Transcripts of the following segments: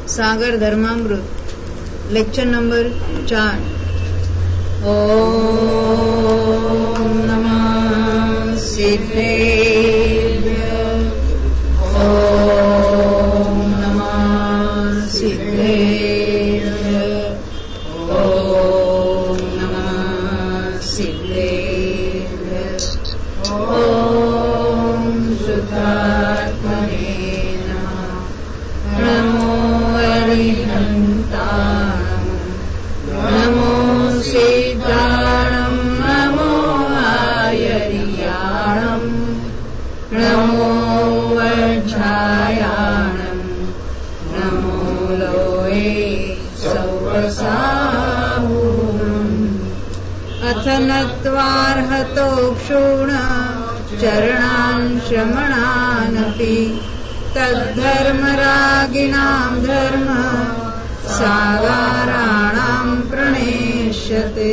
सागर धर्मामृत lecture number 4। ओम नमः सिद्धेभ्य, ओम नमः सिद्धेभ्य, ओम नमः सिद्धेभ्य, ओम शुद्धात्मने नमः। नमो अरिहन्ताणं, नमो सिद्धाणं, नमो आयर्याणं, नमो वज्रायाणं, नमो लोये सौरसाहुरम्। अथ नत्वार्हतो क्षूण चरणान् श्रमणानपि तद्धर्मरागिणां धर्म सागाराणां प्रणेष्यते।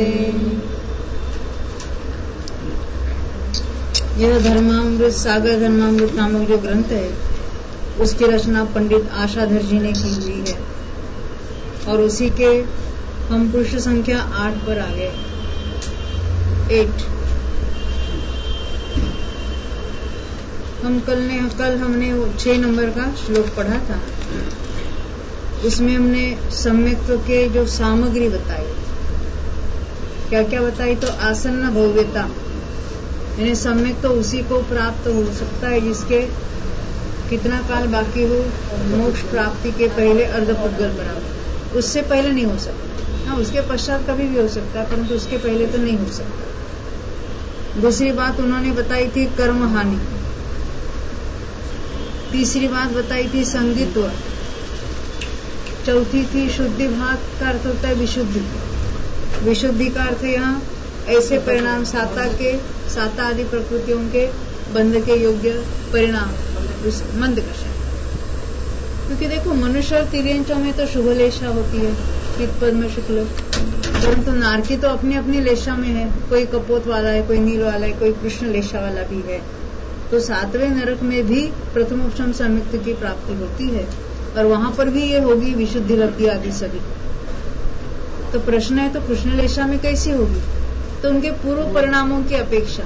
यह धर्मामृत सागर धर्मामृत नामक जो ग्रंथ है उसकी रचना पंडित आशाधर जी ने की हुई है और उसी के हम पृष्ठ संख्या 8 पर आ गए। 8 कल हमने 6 नंबर का श्लोक पढ़ा था। उसमें हमने सम्यक्त्व के जो सामग्री बताई, क्या क्या बताई, तो आसन्न भव्यता, यानी सम्यक्त्व उसी को प्राप्त हो सकता है जिसके कितना काल बाकी हो मोक्ष प्राप्ति के पहले अर्धपुद्गल बराबर, उससे पहले नहीं हो सकता। हाँ, उसके पश्चात कभी भी हो सकता है परंतु उसके पहले तो नहीं हो सकता। दूसरी बात उन्होंने बताई थी कर्म हानि। तीसरी बात बताई थी संगित्व। चौथी थी शुद्धि भाग का अर्थ होता है विशुद्धि। विशुद्धि का अर्थ यहाँ ऐसे परिणाम साता आदि प्रकृतियों के बंध के योग्य परिणाम मंद कषाय। क्योंकि देखो मनुष्य और तिर्यंचों में तो शुभ लेशा होती है, पद्म शुक्ल, परंतु नारकी तो अपनी अपनी लेशा में है। कोई कपोत वाला है, कोई नील वाला है, कोई कृष्ण लेशा वाला भी है। तो 7वें नरक में भी प्रथमोपशम सम्यक्त्व की प्राप्ति होती है और वहां पर भी ये होगी विशुद्धि लब्धि आदि सभी। तो प्रश्न है, तो कृष्ण लेशा में कैसी होगी? तो उनके पूर्व परिणामों की अपेक्षा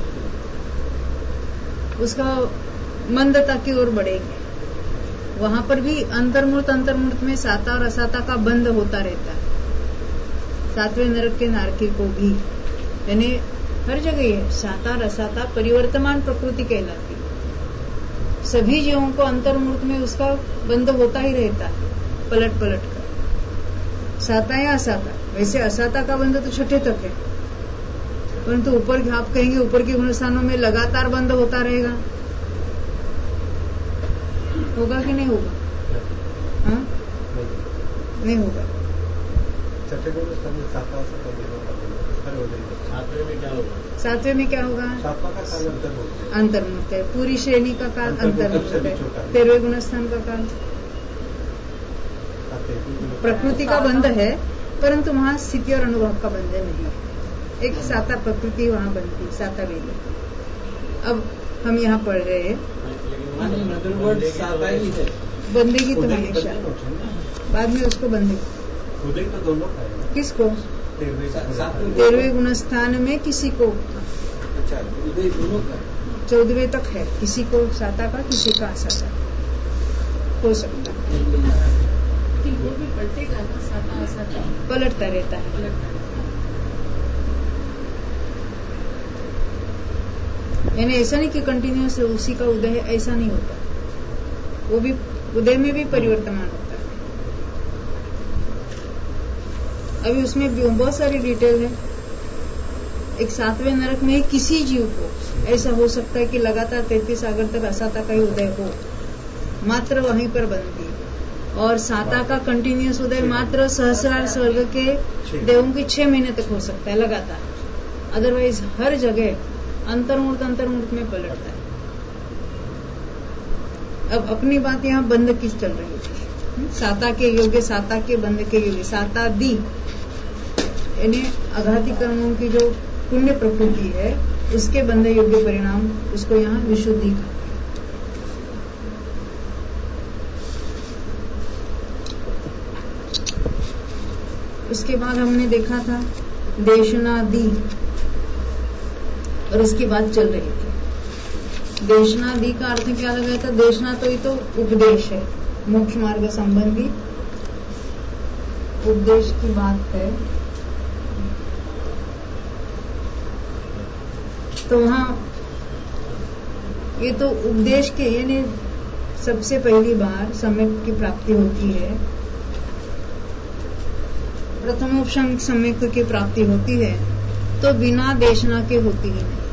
उसका मंदता की ओर बढ़ेंगे। वहां पर भी अंतर्मूर्त में साता और असाता का बंध होता रहता है। 7वें नरक के नारकी को भी, यानी हर जगह है साता और असाता परिवर्तमान प्रकृति कहलाती है। सभी जीवों को अंतर्मूर्त में उसका बंध होता ही रहता है, पलट पलट कर, साता या असाता। वैसे असाता का बंध तो छठे तक है, परंतु ऊपर आप कहेंगे ऊपर के गुणस्थानों में लगातार बंध होता रहेगा, होगा कि नहीं होगा? हाँ, नहीं होगा। सातवें में क्या होगा? अंतर्मुक्त है। पूरी श्रेणी का काल अंतर्मुक्त है। 13वें गुणस्थान का काल प्रकृति का बंध है, परंतु वहाँ स्थिति और अनुभव का बंध नहीं है। एक साता प्रकृति वहाँ बनती, साता वेद। अब हम यहाँ पढ़ रहे हैं बंदेगी तो हमेशा, बाद में उसको बंदेगी। किसको? 13वें गुणस्थान में किसी को 14वें तक है, किसी को साता का, किसी का असाता हो सकता है। पलटता रहता है। यानी ऐसा नहीं कि कंटिन्यूअस उसी का उदय है, ऐसा नहीं होता। वो भी उदय में भी परिवर्तमान होता है। अभी उसमें बहुत सारी डिटेल है। एक 7वें नरक में किसी जीव को ऐसा हो सकता है कि लगातार 33 सागर तक असाता का ही उदय हो, मात्र वहीं पर बनती। और साता का कंटिन्यूअस उदय मात्र सहस्रार स्वर्ग के देवों की 6 महीने तक हो सकता है लगातार। अदरवाइज हर जगह अंतर्मूर्त में पलटता है। अब अपनी बात यहाँ बंध की चल रही थी, साता के योग्य, साता के बंध के योग्य, साता दी यानी अघाती कर्मों की जो पुण्य प्रकृति है उसके बंध योग्य परिणाम, उसको यहाँ विशुद्धि का। उसके बाद हमने देखा था देशनादि, और उसके बाद चल रही थी। देशनादि का अर्थ क्या लगाया था? देशना तो ये तो उपदेश है, मोक्ष मार्ग संबंधी उपदेश की बात है। तो वहां ये तो उपदेश के यानी सबसे पहली बार सम्यक की प्राप्ति होती है, प्रथमोपसम सम्यक की प्राप्ति होती है, तो बिना देशना के होती ही नहीं।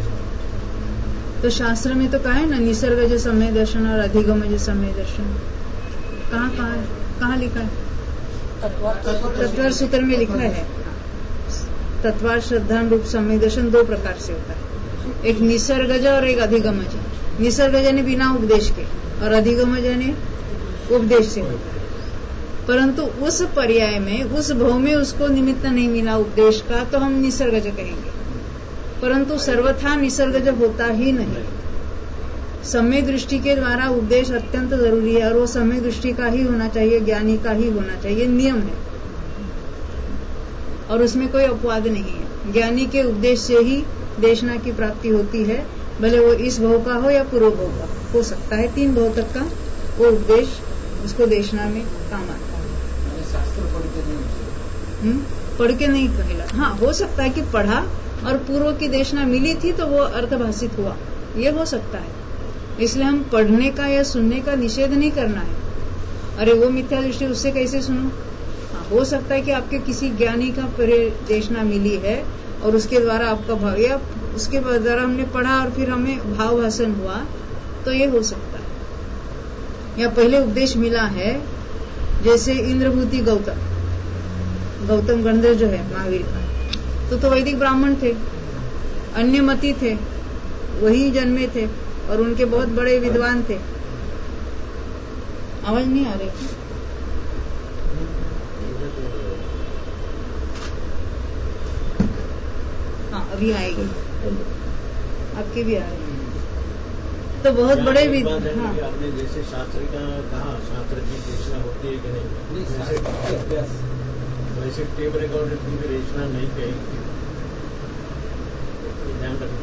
तो शास्त्र में तो कहा है ना, निसर्गज समय दर्शन और अधिगमज समय दर्शन। कहाँ लिखा है? तत्वार सूत्र में लिखा है। तत्वार श्रद्धा रूप समय दर्शन दो प्रकार से होता है, एक निसर्गज और एक अधिगमज। निसर्गज ने बिना उपदेश के, और अधिगमज ने उपदेश से होता है। परंतु उस पर्याय में, उस भाव में उसको निमित्त नहीं मिला उपदेश का, तो हम निसर्गज कहेंगे। परंतु सर्वथा निसर्गज होता ही नहीं। सम्यक दृष्टि के द्वारा उपदेश अत्यंत जरूरी है, और वो सम्यक दृष्टि का ही होना चाहिए, ज्ञानी का ही होना चाहिए, नियम है, और उसमें कोई अपवाद नहीं है। ज्ञानी के उपदेश से ही देशना की प्राप्ति होती है, भले वो इस भाव का हो या पूर्व भाव का हो सकता है। 3 भाव तक का वो उपदेश उसको देशना में काम आता है। पढ़ के नहीं कहला। हाँ, हो सकता है कि पढ़ा और पूर्व की देशना मिली थी तो वो अर्थभाषित हुआ, ये हो सकता है। इसलिए हम पढ़ने का या सुनने का निषेध नहीं करना है। अरे वो मिथ्या दृष्टि, उससे कैसे सुनो? हाँ, हो सकता है कि आपके किसी ज्ञानी का देशना मिली है और उसके द्वारा आपका भाव, या उसके द्वारा हमने पढ़ा और फिर हमें भाव भाषण हुआ, तो ये हो सकता है। या पहले उपदेश मिला है, जैसे इंद्रभूति गौतम गंधर्व जो है महावीर का, तो वैदिक ब्राह्मण थे, अन्य मती थे, वही जन्मे थे और उनके बहुत बड़े विद्वान थे। आवाज नहीं आ रही? हाँ, अभी आएगी, आपकी भी आ रही है। तो बहुत बड़े विद्वान। हाँ, आपने जैसे शास्त्र का कहा, शास्त्र की देशना होती है कि नहीं, वैसे टेप रिकॉर्डेड की भी देशना नहीं कही, ध्यान रखना।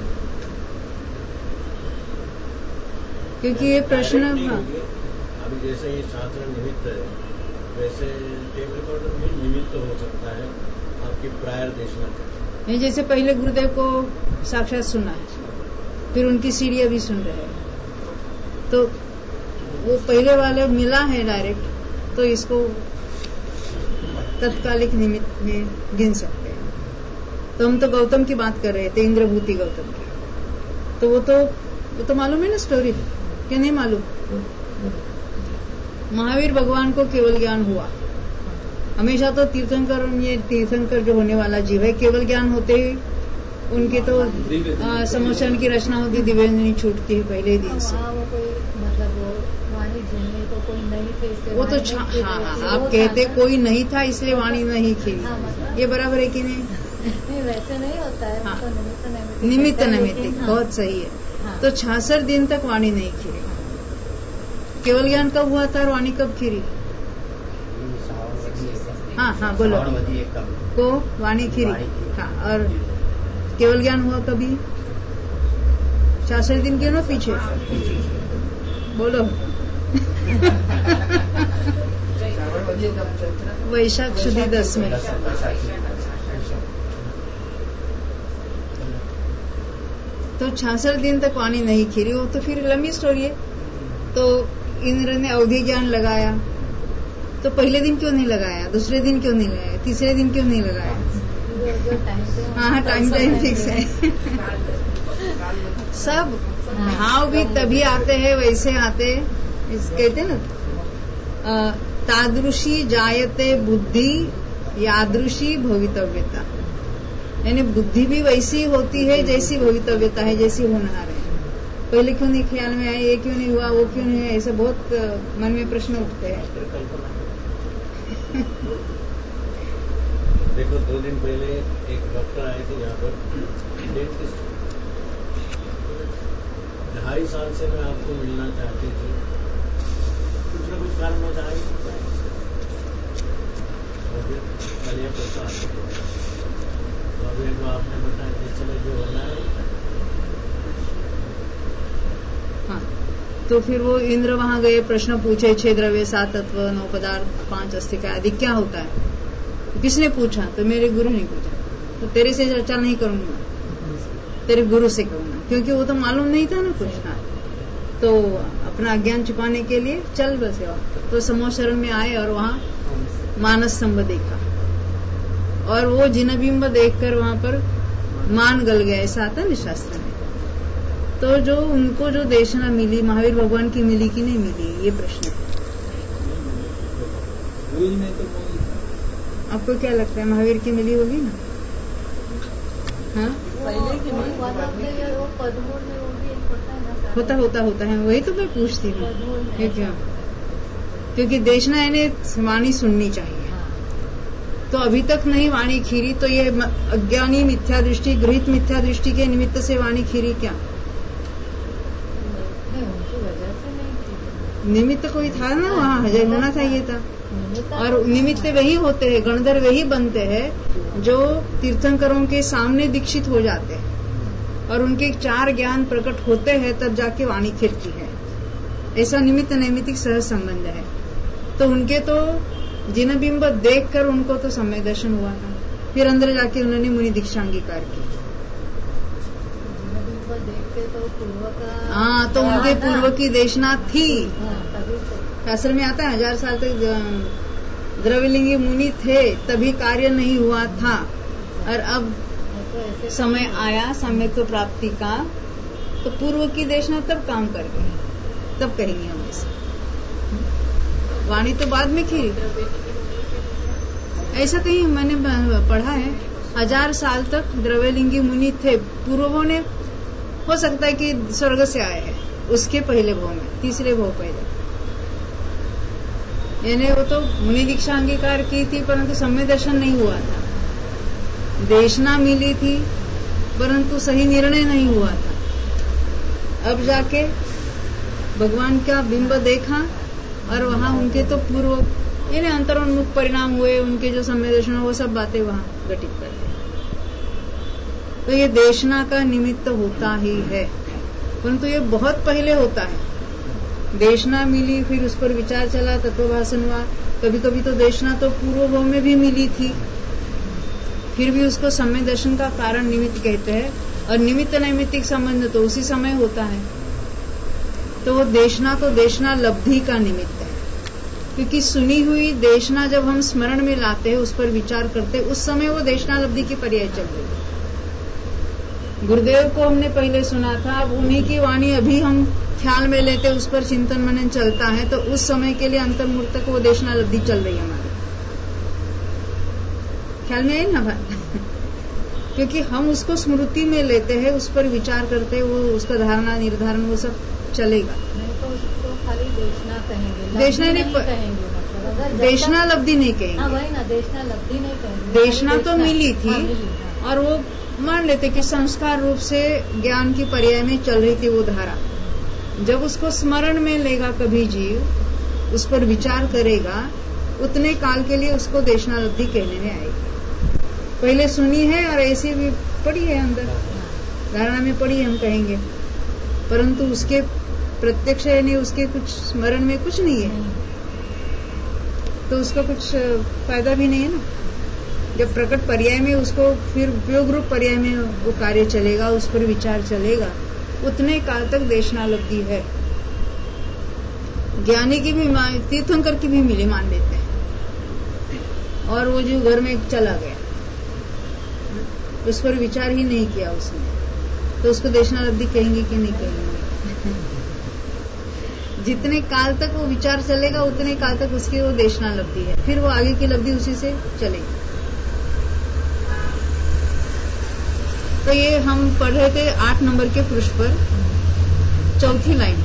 क्योंकि ये प्रश्न, हाँ, अभी जैसे ये शास्त्र निमित्त है, वैसे टेप रिकॉर्डर भी निमित्त हो सकता है आपकी प्रायर देशना का। जैसे पहले गुरुदेव को साक्षात सुना है, फिर उनकी सीढ़ियां भी सुन रहे हैं, तो वो पहले वाले मिला है डायरेक्ट, तो इसको तत्कालिक निमित्त में गिन सकते हैं। तो हम तो गौतम की बात कर रहे थे, इंद्रभूति गौतम की, तो वो तो मालूम है ना स्टोरी, क्या नहीं मालूम? महावीर भगवान को केवल ज्ञान हुआ। हमेशा तो तीर्थंकर जो होने वाला जीव है, केवल ज्ञान होते ही उनकी तो समोचन की रचना होती, दिव्यंजनी छूटती है पहले दिन से। वो तो हाँ, आप कहते कोई नहीं था इसलिए वाणी नहीं खिली, ये बराबर है कि नहीं? वैसे नहीं होता है। हाँ, निमित्त नैमित्तिक, बहुत सही है। तो 66 दिन तक वाणी नहीं खिली। केवल ज्ञान कब हुआ था और वाणी कब खिरी? हाँ, बोलो। को वाणी खिरी, हाँ, और केवल ज्ञान हुआ कभी? 66 दिन क्यों ना पीछे? बोलो। वैशाख शुद्धि 10 में। तो 66 दिन तक वाणी नहीं खिरी, वो तो फिर लंबी स्टोरी है। तो इंद्र ने अवधि ज्ञान लगाया, तो पहले दिन क्यों नहीं लगाया, दूसरे दिन क्यों नहीं लगाया, तीसरे दिन क्यों नहीं लगाया? हाँ, टाइम फिक्स है। सब भाव भी तभी आते हैं, वैसे आते, कहते ना, तादृशी जायते बुद्धि यादृशी भवितव्यता, यानी बुद्धि भी वैसी होती है जैसी भवितव्यता है, जैसी होनहार है। पहले क्यों नहीं ख्याल में आया, ये क्यों नहीं हुआ, वो क्यों नहीं हुआ, ऐसे बहुत मन में प्रश्न उठते हैं। देखो, 2 दिन पहले एक डॉक्टर आए थे यहाँ पर, 2.5 साल से मैं आपको मिलना चाहती थी, कुछ न कुछ कारण हो जाएगा। कलिया प्रसाद। तो अभी जो आपने बताया जिस समय जो होना है। हाँ, तो फिर वो इंद्र वहां गए, प्रश्न पूछे 6 द्रव्य 7 तत्व 9 पदार्थ 5 अस्थि का आदि क्या होता है। तो किसने पूछा? तो मेरे गुरु ने पूछा। तो तेरे से चर्चा नहीं करूंगा, तेरे गुरु से करूंगा, क्योंकि वो तो मालूम नहीं था ना कुछ। हाँ, तो अपना अज्ञान छुपाने के लिए चल बस। तो समोशरण में आए और वहां मानस स्तंभ देखा, और वो जिनबिंब देखकर वहां पर मान गल गया, ऐसा आता है शास्त्र में। तो जो उनको जो देशना मिली, महावीर भगवान की मिली कि नहीं मिली, ये प्रश्न है। आपको क्या लगता है, महावीर की मिली होगी ना? हाँ, होता है, वही तो मैं पूछती हूँ। क्या? क्योंकि देशना यानी वाणी सुननी चाहिए। तो अभी तक नहीं वाणी खीरी, तो ये अज्ञानी मिथ्या दृष्टि, गृहित मिथ्या दृष्टि के निमित्त से वाणी खीरी क्या? निमित्त कोई था ना, वहाँ हजर होना चाहिए था। और निमित्त वही होते हैं, गणधर वही बनते हैं जो तीर्थंकरों के सामने दीक्षित हो जाते हैं और उनके 4 ज्ञान प्रकट होते हैं, तब जाके वाणी खिरती है। ऐसा निमित्त नैमित्तिक सहज संबंध है। तो उनके तो जिनबिंब देखकर उनको तो सम्यक दर्शन हुआ था, फिर अंदर जाके उन्होंने मुनि दीक्षा अंगीकार की। हाँ, तो उनके पूर्व की देशना थी। शास्त्र में आता है 1000 साल तक द्रव्यलिंगी मुनि थे, तभी कार्य नहीं हुआ था। और अब समय आया सम्यक प्राप्ति का, तो पूर्व की देशना तब काम कर गई, तब कहेंगे हम इसे। वाणी तो बाद में की, ऐसा कहीं मैंने पढ़ा है। 1000 साल तक द्रव्यलिंगी मुनि थे, पूर्वों ने हो सकता है कि स्वर्ग से आए हैं, उसके पहले भाव में, तीसरे भाव पहले। यानी वो तो मुनि दीक्षा अंगीकार की थी, परंतु सम्यक दर्शन नहीं हुआ था। देशना मिली थी, परंतु सही निर्णय नहीं हुआ था। अब जाके भगवान का बिंब देखा, और वहां उनके तो पूर्व यानी अंतरोन्मुख परिणाम हुए, उनके जो सम्यक दर्शन, वो सब बातें वहां घटित करते। तो ये देशना का निमित्त होता ही है, परंतु ये बहुत पहले होता है। देशना मिली, फिर उस पर विचार चला, तत्वभाषण हुआ। कभी कभी तो देशना तो पूर्व भाव में भी मिली थी, फिर भी उसको सम्यक दर्शन का कारण निमित्त कहते हैं। और निमित्त नैमित्तिक संबंध तो उसी समय होता है। तो वो देशना तो देशना लब्धि का निमित्त है, क्योंकि सुनी हुई देशना जब हम स्मरण में लाते हैं, उस पर विचार करते हैं, उस समय वो देशना लब्धि की पर्याय चल रही है। गुरुदेव को हमने पहले सुना था, अब उन्हीं की वाणी अभी हम ख्याल में लेते, उस पर चिंतन मनन चलता है, तो उस समय के लिए अंतर्मुख तक वो देशना लब्धि चल रही है हमारी। ख्याल में आई ना बात? क्योंकि हम उसको स्मृति में लेते हैं, उस पर विचार करते हैं, वो उसका धारणा निर्धारण वो सब चलेगा। नहीं तो उसको खाली देशना कहेंगे, देशना नहीं कहेंगे, मतलब देशना लब्धि नहीं कहेंगे। हाँ, वही ना, देशना लब्धि नहीं कहेंगे। देशना तो मिली थी, और वो मान लेते कि संस्कार रूप से ज्ञान की पर्याय में चल रही थी वो धारा। जब उसको स्मरण में लेगा कभी जीव, उस पर विचार करेगा, उतने काल के लिए उसको देशना लब्धि कहने में आएगी। पहले सुनी है और ऐसी भी पड़ी है, अंदर धारणा में पड़ी है, हम कहेंगे, परंतु उसके प्रत्यक्ष यानी उसके कुछ स्मरण में कुछ नहीं है, तो उसका कुछ फायदा भी नहीं है ना। जब प्रकट पर्याय में उसको फिर उपयोग रूप पर्याय में वो कार्य चलेगा, उस पर विचार चलेगा, उतने काल तक देशना लब्धि है। ज्ञानी की भी, तीर्थंकर की भी मिली मान लेते हैं, और वो जो घर में चला गया, उस पर विचार ही नहीं किया उसने, तो उसको देशना लब्धि कहेंगे कि नहीं कहेंगे? जितने काल तक वो विचार चलेगा, उतने काल तक उसकी वो देशना लब्धि है, फिर वो आगे की लब्धि उसी से चलेगी। तो ये हम पढ़ रहे थे 8 नंबर के पृष्ठ पर, चौथी लाइन।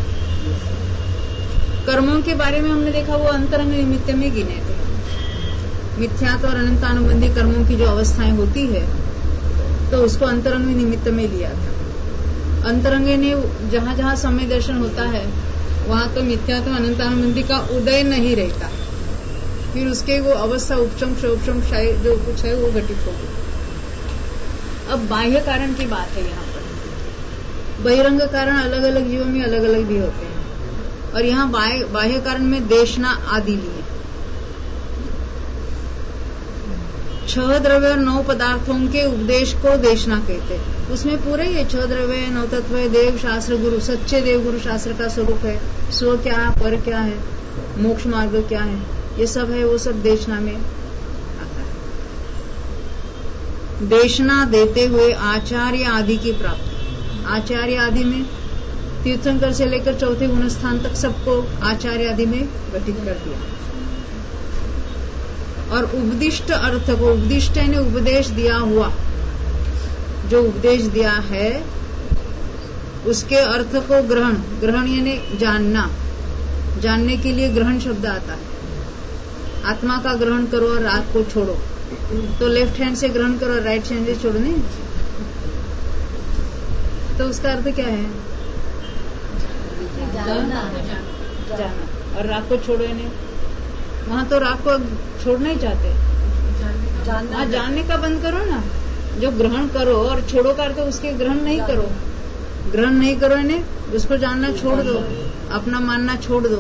कर्मों के बारे में हमने देखा, वो अंतरंग निमित्त में गिने थे। मिथ्यात्व और अनंतानुबंधी कर्मों की जो अवस्थाएं होती है, तो उसको अंतरंग निमित्त में लिया था। अंतरंग ने जहां जहां सम्यक दर्शन होता है, वहां तो मिथ्यात्व अनंतानुबंधी का उदय नहीं रहता, फिर उसके वो अवस्था उपशम शोपशम जो कुछ है वो घटित होगी। अब बाह्य कारण की बात है यहाँ पर। बहिरंग कारण अलग अलग जीवों में अलग अलग भी होते हैं, और यहाँ बाह्य कारण में देशना आदि लिए 6 द्रव्य और 9 पदार्थों के उपदेश को देशना कहते हैं। उसमें पूरे ये 6 द्रव्य 9 तत्व देव शास्त्र गुरु, सच्चे देव गुरु शास्त्र का स्वरूप है, स्व क्या है, पर क्या है, मोक्ष मार्ग क्या है, ये सब है, वो सब देशना में आता है। देशना देते हुए आचार्य आदि की प्राप्ति। आचार्य आदि में तीर्थंकर से लेकर चौथे गुण स्थान तक सबको आचार्य आदि में घटित कर दिया। और उपदिष्ट अर्थ को, उपदिष्ट यानी उपदेश दिया हुआ, जो उपदेश दिया है उसके अर्थ को ग्रहण, ग्रहण यानी जानना, जानने के लिए ग्रहण शब्द आता है। आत्मा का ग्रहण करो और रात को छोड़ो, तो लेफ्ट हैंड से ग्रहण करो और राइट हैंड से छोड़ो नहीं, तो उसका अर्थ क्या है? जानना। और राग को छोड़ो यानी वहां तो राग को छोड़ना ही चाहते, जानना। जानने का बंद करो ना, जो ग्रहण करो और छोड़ो का अर्थ उसके ग्रहण नहीं करो, ग्रहण नहीं करो यानी उसको जानना छोड़ दो, अपना मानना छोड़ दो,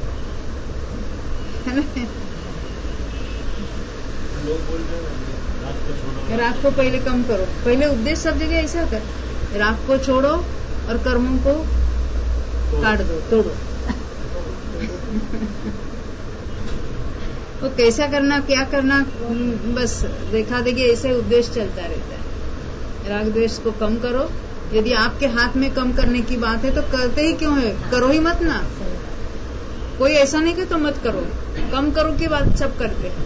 है ना? लोग बोल रहे हैं राग को छोड़ो, राग को पहले कम करो। पहले उपदेश सब जगह ऐसा होता है, राग को छोड़ो और कर्मों को काट दो, तोड़ो। वो कैसा करना, क्या करना, बस देखा देखी ऐसे उपदेश चलता रहता है। राग द्वेष को कम करो, यदि आपके हाथ में कम करने की बात है तो करते ही क्यों है, करो ही मत ना। कोई ऐसा नहीं कि तो मत करो, कम करो की बात सब करते हैं।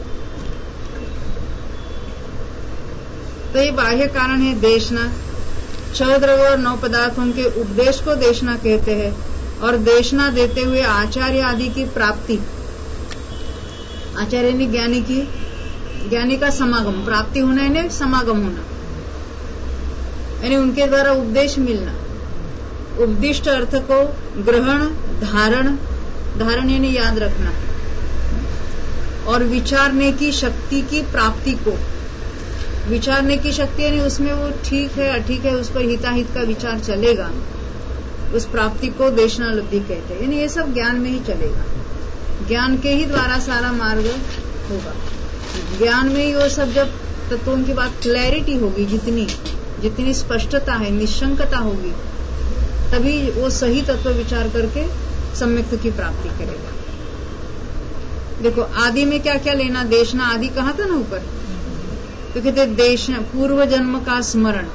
तो ये बाह्य कारण है देशना। 6 द्रव्य और 9 पदार्थों के उपदेश को देशना कहते हैं। और देशना देते हुए आचार्य आदि की प्राप्ति, आचार्य ने ज्ञानी की, ज्ञानी का समागम, प्राप्ति होना यानी समागम होना, यानी उनके द्वारा उपदेश मिलना। उपदिष्ट अर्थ को ग्रहण, धारण, धारण यानी याद रखना, और विचारने की शक्ति की प्राप्ति को, विचारने की शक्ति यानी उसमें वो ठीक है अठीक है, उस पर हिताहित का विचार चलेगा, उस प्राप्ति को देशना लब्धि कहते हैं। यानी ये सब ज्ञान में ही चलेगा, ज्ञान के ही द्वारा सारा मार्ग होगा। ज्ञान में ही वो सब, जब तत्वों की बात क्लैरिटी होगी, जितनी स्पष्टता है, निशंकता होगी, तभी वो सही तत्व विचार करके सम्यक्त की प्राप्ति करेगा। देखो आदि में क्या क्या लेना, देशना आदि कहा था ना ऊपर, तो कहते देश पूर्व जन्म का स्मरण,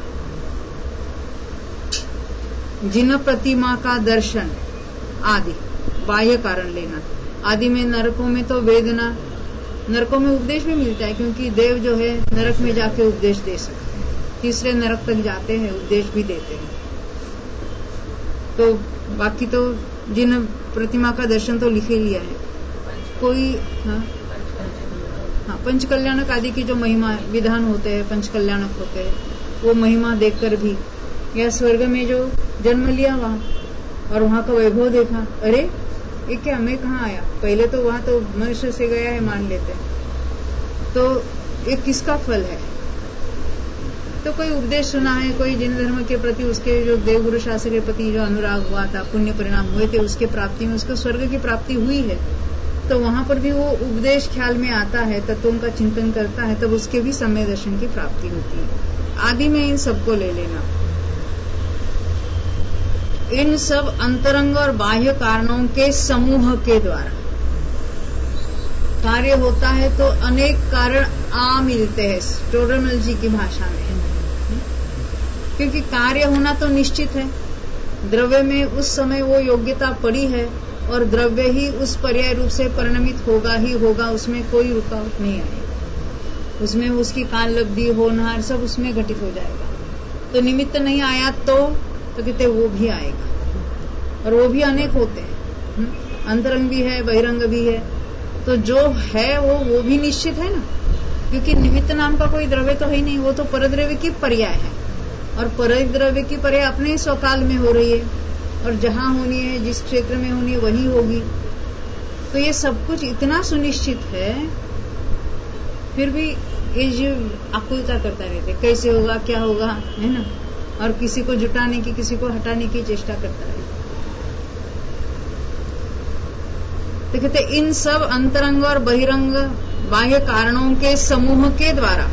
जिन प्रतिमा का दर्शन आदि बाह्य कारण लेना। आदि में नरकों में तो वेदना, नरकों में उपदेश भी मिलता है, क्योंकि देव जो है नरक में जाके उपदेश दे सकते हैं, तीसरे नरक तक जाते हैं, उपदेश भी देते हैं। तो बाकी तो जिन प्रतिमा का दर्शन तो लिखे लिया है कोई। हाँ, पंच कल्याणक आदि की जो महिमा विधान होते हैं, पंच कल्याणक होते हैं, वो महिमा देखकर भी, या स्वर्ग में जो जन्म लिया वहां और वहां का वैभव देखा, अरे ये क्या, मैं कहाँ आया, पहले तो वहां तो मनुष्य से गया है मान लेते हैं, तो ये किसका फल है। तो कोई उपदेश सुना है, कोई जिन धर्म के प्रति, उसके जो देवगुरु शास्त्र के प्रति जो अनुराग हुआ था, पुण्य परिणाम हुए थे, उसके प्राप्ति में उसको स्वर्ग की प्राप्ति हुई है, तो वहां पर भी वो उपदेश ख्याल में आता है, तत्वों का चिंतन करता है, तब उसके भी समय दर्शन की प्राप्ति होती है। आदि में इन सबको ले लेना। इन सब अंतरंग और बाह्य कारणों के समूह के द्वारा कार्य होता है, तो अनेक कारण आ मिलते हैं टोडरमल की भाषा में, क्योंकि कार्य होना तो निश्चित है, द्रव्य में उस समय वो योग्यता पड़ी है, और द्रव्य ही उस पर्याय रूप से परिणमित होगा ही होगा, उसमें कोई रुकावट नहीं आएगी, उसमें उसकी काल लब्धि होनहार सब उसमें घटित हो जाएगा। तो निमित्त नहीं आया तो कहते वो भी आएगा, और वो भी अनेक होते हैं, अंतरंग भी है, बहिरंग भी है, तो जो है वो भी निश्चित है ना, क्योंकि निमित्त नाम का कोई द्रव्य तो है ही नहीं, वो तो परद्रव्य की पर्याय है, और परद्रव्य की पर्याय अपने स्वकाल में हो रही है, और जहां होनी है, जिस क्षेत्र में होनी है वही होगी। तो ये सब कुछ इतना सुनिश्चित है, फिर भी ये जीव आकुलता करता रहते, कैसे होगा, क्या होगा, है ना, और किसी को जुटाने की, किसी को हटाने की चेष्टा करता है। तो कहते इन सब अंतरंग और बहिरंग बाह्य कारणों के समूह के द्वारा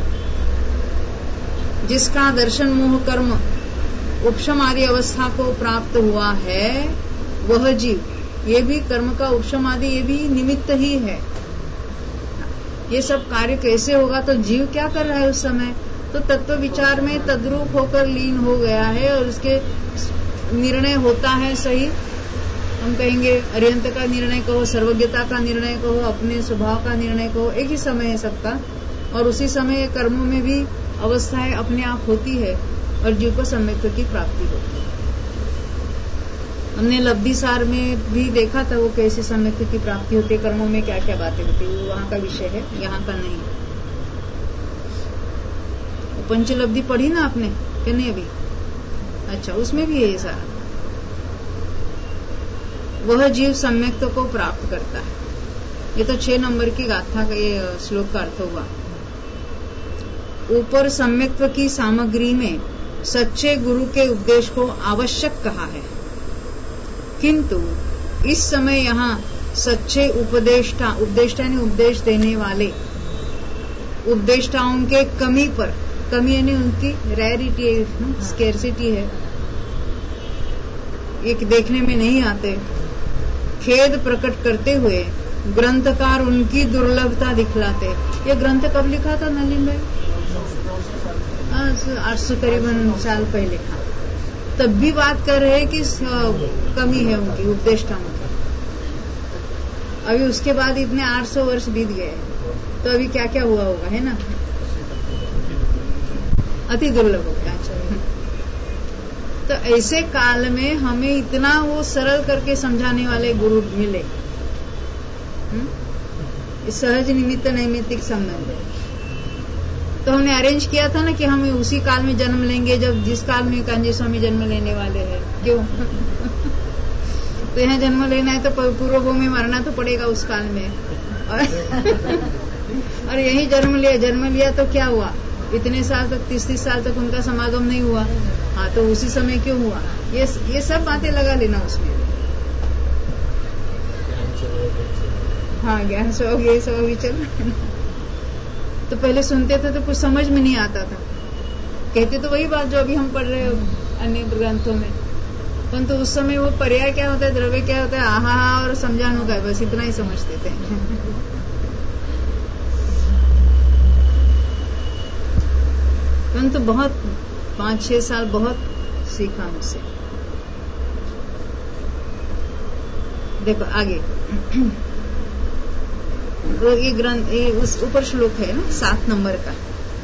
जिसका दर्शन मोह कर्म उपशम आदि अवस्था को प्राप्त हुआ है, वह जीव, ये भी कर्म का उपशम आदि ये भी निमित्त ही है। ये सब कार्य कैसे होगा, तो जीव क्या कर रहा है उस समय, तो तत्व विचार में तद्रूप होकर लीन हो गया है और उसके निर्णय होता है सही। हम कहेंगे अरिहंत का निर्णय कहो, सर्वज्ञता का निर्णय कहो, अपने स्वभाव का निर्णय कहो, एक ही समय है सबका, और उसी समय कर्मों में भी अवस्थाएं अपने आप होती है और जीव को सम्यक्त्व की प्राप्ति होती है। हमने लब्धि सार में भी देखा था वो कैसे सम्यक्त्व की प्राप्ति होती है, कर्मों में क्या क्या बातें होती है, वो वहां का विषय है, यहाँ का नहीं। पंचलब्धि पढ़ी ना आपने कि नहीं अभी? अच्छा, उसमें भी है सारा। वह जीव सम्यक्त्व को प्राप्त करता है। ये तो 6 नंबर की गाथा का ये श्लोक का अर्थ हुआ। ऊपर सम्यक्त्व की सामग्री में सच्चे गुरु के उपदेश को आवश्यक कहा है, किंतु इस समय यहाँ सच्चे उपदेष्टा ने उपदेश देने वाले उपदेष्टाओं के कमी पर, कमी यानी उनकी रेयरिटी है, स्केर्सिटी है, एक देखने में नहीं आते, खेद प्रकट करते हुए ग्रंथकार उनकी दुर्लभता दिखलाते। ये ग्रंथ कब लिखा था नलिन भाई? 800 करीबन साल पहले लिखा। तब भी बात कर रहे हैं कि कमी है उनकी, उपदेष्टाओं की। अभी उसके बाद इतने 800 वर्ष बीत गए, तो अभी क्या क्या हुआ होगा, है ना, अति दुर्लभ हो गया। तो ऐसे काल में हमें इतना वो सरल करके समझाने वाले गुरु मिले। सहज निमित्त नैमित्तिक संबंध है। तो हमने अरेंज किया था ना कि हम उसी काल में जन्म लेंगे जब जिस काल में कांजी स्वामी जन्म लेने वाले हैं। क्यों? तो यहाँ जन्म लेना है तो पूर्व में मरना तो पड़ेगा उस काल में। और यही जन्म लिया तो क्या हुआ, इतने साल तक 30 साल तक उनका समागम नहीं हुआ। हाँ, तो उसी समय क्यों हुआ, ये सब बातें लगा लेना उसमें। हाँ, ज्ञान सो ये सब अभी चल। तो पहले सुनते थे तो कुछ समझ में नहीं आता था, कहते तो वही बात जो अभी हम पढ़ रहे हो अन्य ग्रंथों में, परंतु उस समय वो पर्याय क्या होता है, द्रव्य क्या होता है, आहा और समझाने का, बस इतना ही समझते थे। परंतु बहुत 5-6 साल बहुत सीखा मुझसे। देखो आगे तो ये ग्रंथ, ये उस ऊपर श्लोक है ना 7 नंबर का।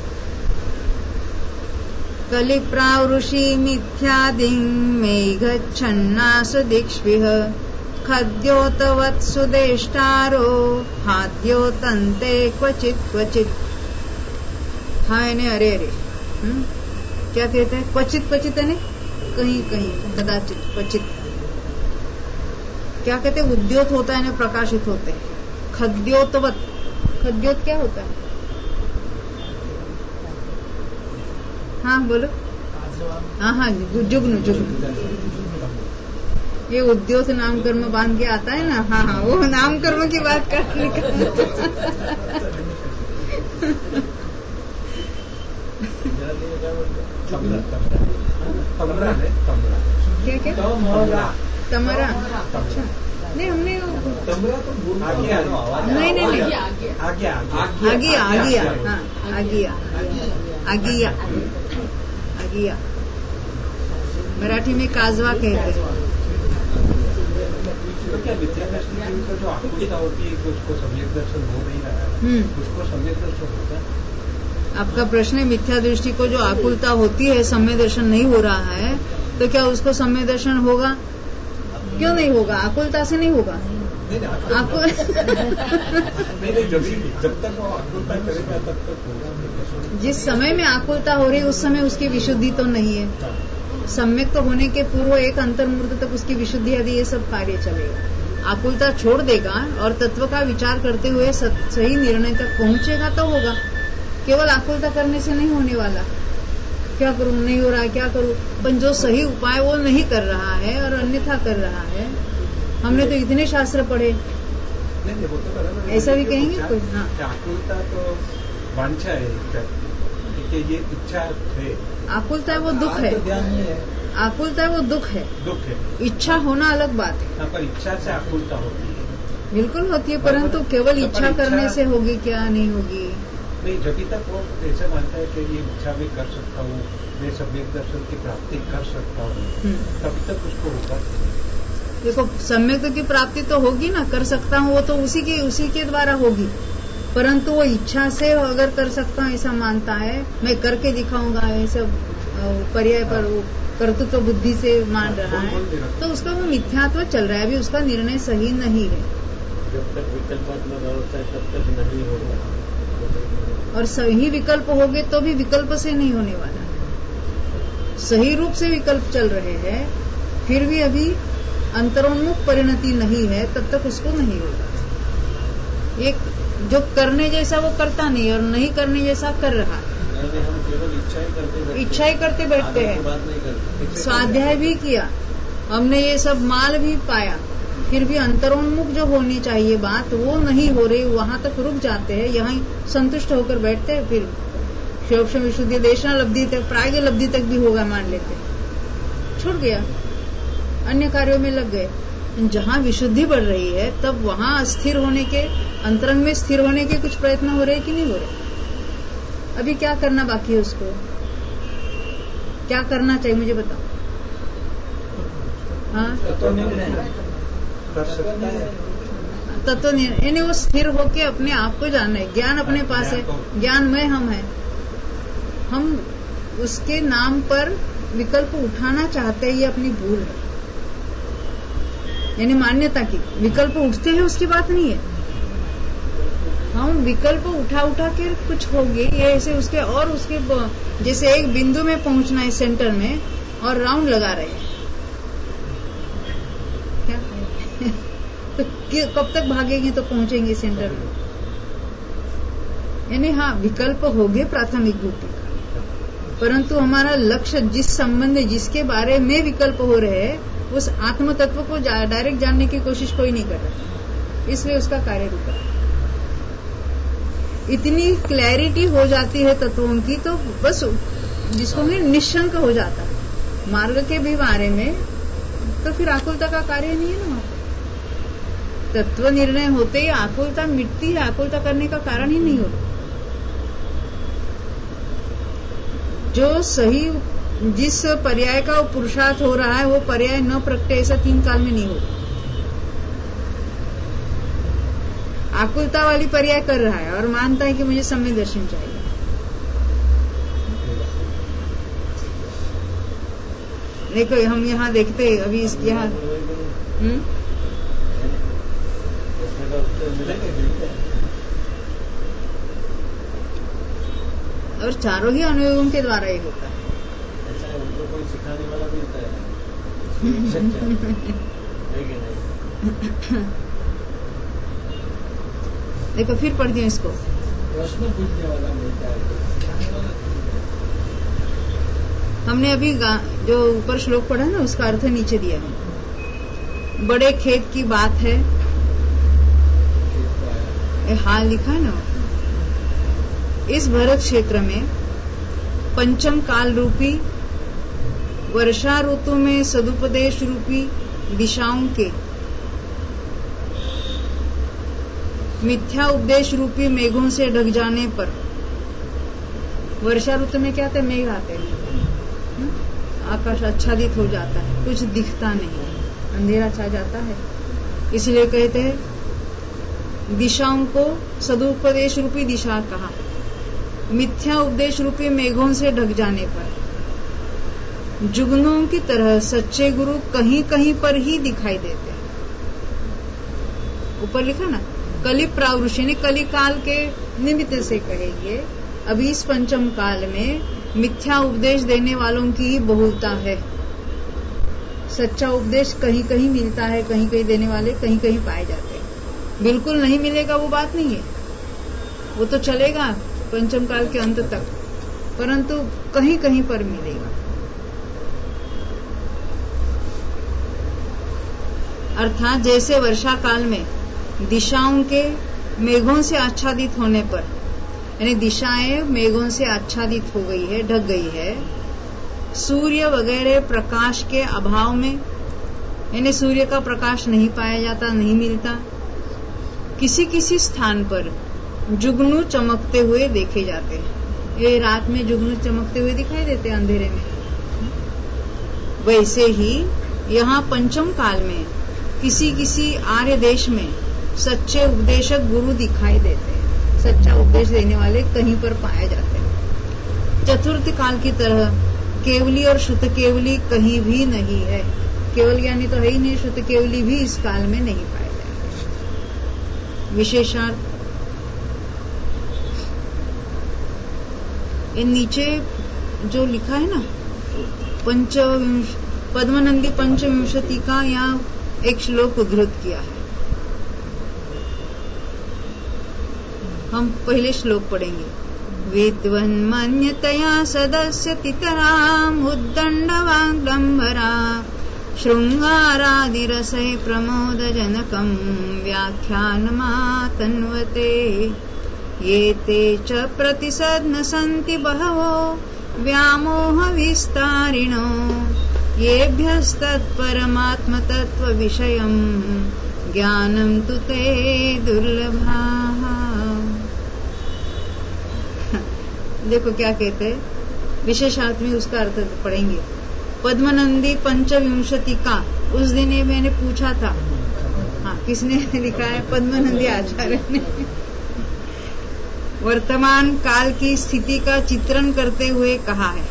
कलिप्रावृषि मिथ्यादिं मेघच्छन्नास दिक्ष्विह खद्योतवत्सु देष्टारो हाद्योतन्ते क्वचित् क्वचित्। हाँ ने अरे क्या कहते हैं, क्वचित क्वचित है, कहीं कहीं, कदाचित, क्वचित। क्या कहते हैं, उद्योत होता है ना, प्रकाशित होते हैं। खद्योतवत, खद्योत क्या होता है? हाँ बोलो। हाँ, जुग्न जुग्न, ये उद्योत नाम कर्म बांध के आता है ना। हाँ, वो नाम कर्म की बात करने क्या तमरा। अच्छा, नहीं हमने नहीं आगिया मराठी में काजवा कहते हैं। तो क्या विद्या दर्शन का जो आकुलता होती है, उसको सम्यक दर्शन हो नहीं रहा है, उसको सम्यक दर्शन होता है? आपका प्रश्न है, मिथ्या दृष्टि को जो आकुलता होती है, सम्यक दर्शन नहीं हो रहा है, तो क्या उसको सम्यक दर्शन होगा? क्यों नहीं होगा? आकुलता से नहीं होगा। जब तक वो आकुलता करेगा तब तक होगा। जिस समय में आकुलता हो रही है उस समय उसकी विशुद्धि तो नहीं है। सम्यक तो होने के पूर्व एक अंतर्मुहूर्त तक उसकी विशुद्धि यदि ये सब कार्य चलेगा। आकुलता छोड़ देगा और तत्व का विचार करते हुए सही निर्णय तक पहुंचेगा तो होगा। केवल आकुलता करने से नहीं होने वाला। क्या करूं, नहीं हो रहा, क्या करूं, पर जो सही उपाय वो नहीं कर रहा है और अन्यथा कर रहा है। हमने तो इतने शास्त्र पढ़े, नहीं वो तो बराबर है। ऐसा भी कहेंगे कोई? हाँ, आकुलता तो वांछा है, क्योंकि ये इच्छा है। आकुलता है वो दुख है, आकुलता है वो दुख है, इच्छा होना अलग बात है। पर इच्छा से आकुलता होती है, बिल्कुल होती है, परंतु केवल इच्छा करने से होगी क्या? नहीं होगी। नहीं, जब तक वो ऐसा मानता है कि ये इच्छा भी कर सकता हूँ, मैं सम्यक दर्शन की प्राप्ति कर सकता हूँ, तभी तक उसको होगा। देखो, सम्यक की प्राप्ति तो होगी ना, कर सकता हूँ, वो तो उसी के द्वारा होगी, परंतु वो इच्छा से अगर कर सकता हूँ ऐसा मानता है, मैं करके दिखाऊंगा ऐसा पर्याय पर वो कर्तृत्व बुद्धि से मान रहा है, तो उसका वो मिथ्यात्व चल रहा है, अभी उसका निर्णय सही नहीं है। जब तक विकल्पात्मक अवस्था है तब तक नहीं होगा, और सही विकल्प होंगे तो भी विकल्प से नहीं होने वाला। सही रूप से विकल्प चल रहे हैं, फिर भी अभी अंतरोन्मुख परिणति नहीं है, तब तक उसको नहीं होगा। एक जो करने जैसा वो करता नहीं और नहीं करने जैसा कर रहा है। हम केवल इच्छा ही करते बैठते हैं। स्वाध्याय भी किया हमने, ये सब माल भी पाया, फिर भी अंतरोन्मुख जो होनी चाहिए बात वो नहीं हो रही, वहां तक रुक जाते हैं, यहाँ संतुष्ट होकर बैठते हैं। फिर क्षोभ विशुद्धि देशना लब्धि तक, प्राग लब्धि तक भी होगा मान लेते, छूट गया, अन्य कार्यों में लग गए। जहाँ विशुद्धि बढ़ रही है तब वहाँ स्थिर होने के, अंतरंग में स्थिर होने के कुछ प्रयत्न हो रहे कि नहीं हो रहे? अभी क्या करना बाकी है? उसको क्या करना चाहिए मुझे बताओ। हाँ, तत्व यानी वो स्थिर होके अपने आप को जानना है। ज्ञान अपने पास है, ज्ञानमय हम है, हम उसके नाम पर विकल्प उठाना चाहते हैं, ये अपनी भूल है। यानी मान्यता की विकल्प उठते हैं उसकी बात नहीं है, हम विकल्प उठा के कुछ होंगे ये ऐसे उसके और उसके जैसे एक बिंदु में पहुंचना है सेंटर में और राउंड लगा रहे हैं क्या तो कब तक भागेंगे तो पहुंचेंगे सेंटर में? यानी हाँ, विकल्प होंगे प्राथमिक बुद्धि का, परंतु हमारा लक्ष्य जिस संबंध जिसके बारे में विकल्प हो रहे हैं उस आत्म तत्व को डायरेक्ट जानने की कोशिश कोई नहीं कर रहा, इसलिए उसका कार्य रुका। इतनी क्लैरिटी हो जाती है तत्वों की तो बस जिसको निशंक हो जाता है मार्ग के भी बारे में, तो फिर आकुलता का कार्य नहीं है ना। तत्व निर्णय होते ही आकुलता मिटती है, आकुलता करने का कारण ही नहीं होता। जो सही जिस पर्याय का पुरुषार्थ हो रहा है वो पर्याय न प्रकटे, ऐसा 3 काल में नहीं होगा। आकुलता वाली पर्याय कर रहा है और मानता है कि मुझे सम्यक दर्शन चाहिए। देखो हम यहाँ देखते अभी यहाँ और चारों ही अनुयोगों के द्वारा ही होता है। ऐसा उनको कोई सिखाने वाला मिलता है देखो फिर पढ़ती हूँ इसको। प्रश्न पूछने वाला मिलता है। हमने अभी जो ऊपर श्लोक पढ़ा ना उसका अर्थ नीचे दिया है। बड़े खेत की बात है, हाल लिखा है ना। इस भरत क्षेत्र में पंचम काल रूपी वर्षा ऋतु में सदुपदेश रूपी दिशाओं के मिथ्या उपदेश रूपी मेघों से ढक जाने पर, वर्षा ऋतु में क्या आते हैं? मेघ आते हैं, आकाश आच्छादित हो जाता है, कुछ दिखता नहीं, अंधेरा छा जाता है। इसलिए कहते हैं दिशाओं को सदुपदेश रूपी दिशा कहा। मिथ्या उपदेश रूपी मेघों से ढक जाने पर जुगनों की तरह सच्चे गुरु कहीं कहीं पर ही दिखाई देते हैं। ऊपर लिखा ना, कलि प्रावृषि ने कलि काल के निमित्त से कहेंगे। अभी इस पंचम काल में मिथ्या उपदेश देने वालों की ही बहुलता है। सच्चा उपदेश कहीं कहीं मिलता है, कहीं कहीं देने वाले कहीं कहीं पाए जाते हैं। बिल्कुल नहीं मिलेगा वो बात नहीं है, वो तो चलेगा पंचम काल के अंत तक, परंतु कहीं कहीं पर मिलेगा। अर्थात जैसे वर्षा काल में दिशाओं के मेघों से आच्छादित होने पर, यानी दिशाएं मेघों से आच्छादित हो गई है, ढक गई है, सूर्य वगैरह प्रकाश के अभाव में, यानी सूर्य का प्रकाश नहीं पाया जाता, नहीं मिलता, किसी किसी स्थान पर जुगनू चमकते हुए देखे जाते हैं। ये रात में जुगनू चमकते हुए दिखाई देते हैं अंधेरे में। वैसे ही यहाँ पंचम काल में किसी किसी आर्य देश में सच्चे उपदेशक गुरु दिखाई देते हैं, सच्चा उपदेश देने वाले कहीं पर पाए जाते हैं। चतुर्थ काल की तरह केवली और शुद्ध केवली कहीं भी नहीं है। केवल ज्ञानी तो है ही नहीं, शुद्ध केवली भी इस काल में नहीं पाए जाएंगे। विशेषार्थ इन नीचे जो लिखा है ना, पद्मनंदी पंचविंशति का यहाँ एक श्लोक उद्धृत किया है। हम पहले श्लोक पढ़ेंगे। विद्वन्मन्यतया सदस्य तितराम उद्दंडवाग्डंबरा शृंगारादिरसे प्रमोदजनकं व्याख्यानमातन्वते ये ते च प्रतिसद्न सन्ति बहवो व्यामोह विस्तारिणो येभ्यस्तत्परमात्मतत्त्वविषयं ज्ञानं तु ते दुर्लभाः। देखो क्या कहते हैं, विशेषार्थ में उसका अर्थ पढ़ेंगे। पद्मनंदी पंचविंशति का उस दिन ये मैंने पूछा था, हाँ किसने लिखा है? पद्मनंदी आचार्य ने वर्तमान काल की स्थिति का चित्रण करते हुए कहा है।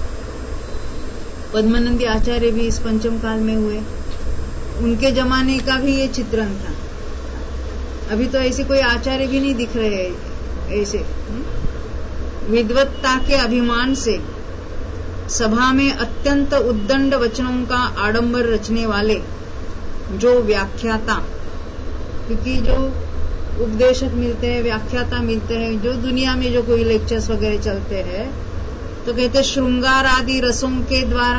पद्मनंदी आचार्य भी इस पंचम काल में हुए, उनके जमाने का भी ये चित्रण था। अभी तो ऐसे कोई आचार्य भी नहीं दिख रहे ऐसे। विद्वत्ता के अभिमान से सभा में अत्यंत उद्दंड वचनों का आडंबर रचने वाले जो व्याख्याता, क्योंकि जो उपदेशक मिलते हैं, व्याख्याता मिलते हैं, जो दुनिया में जो कोई लेक्चर्स वगैरह चलते हैं, तो कहते श्रृंगार आदि रसों के द्वारा,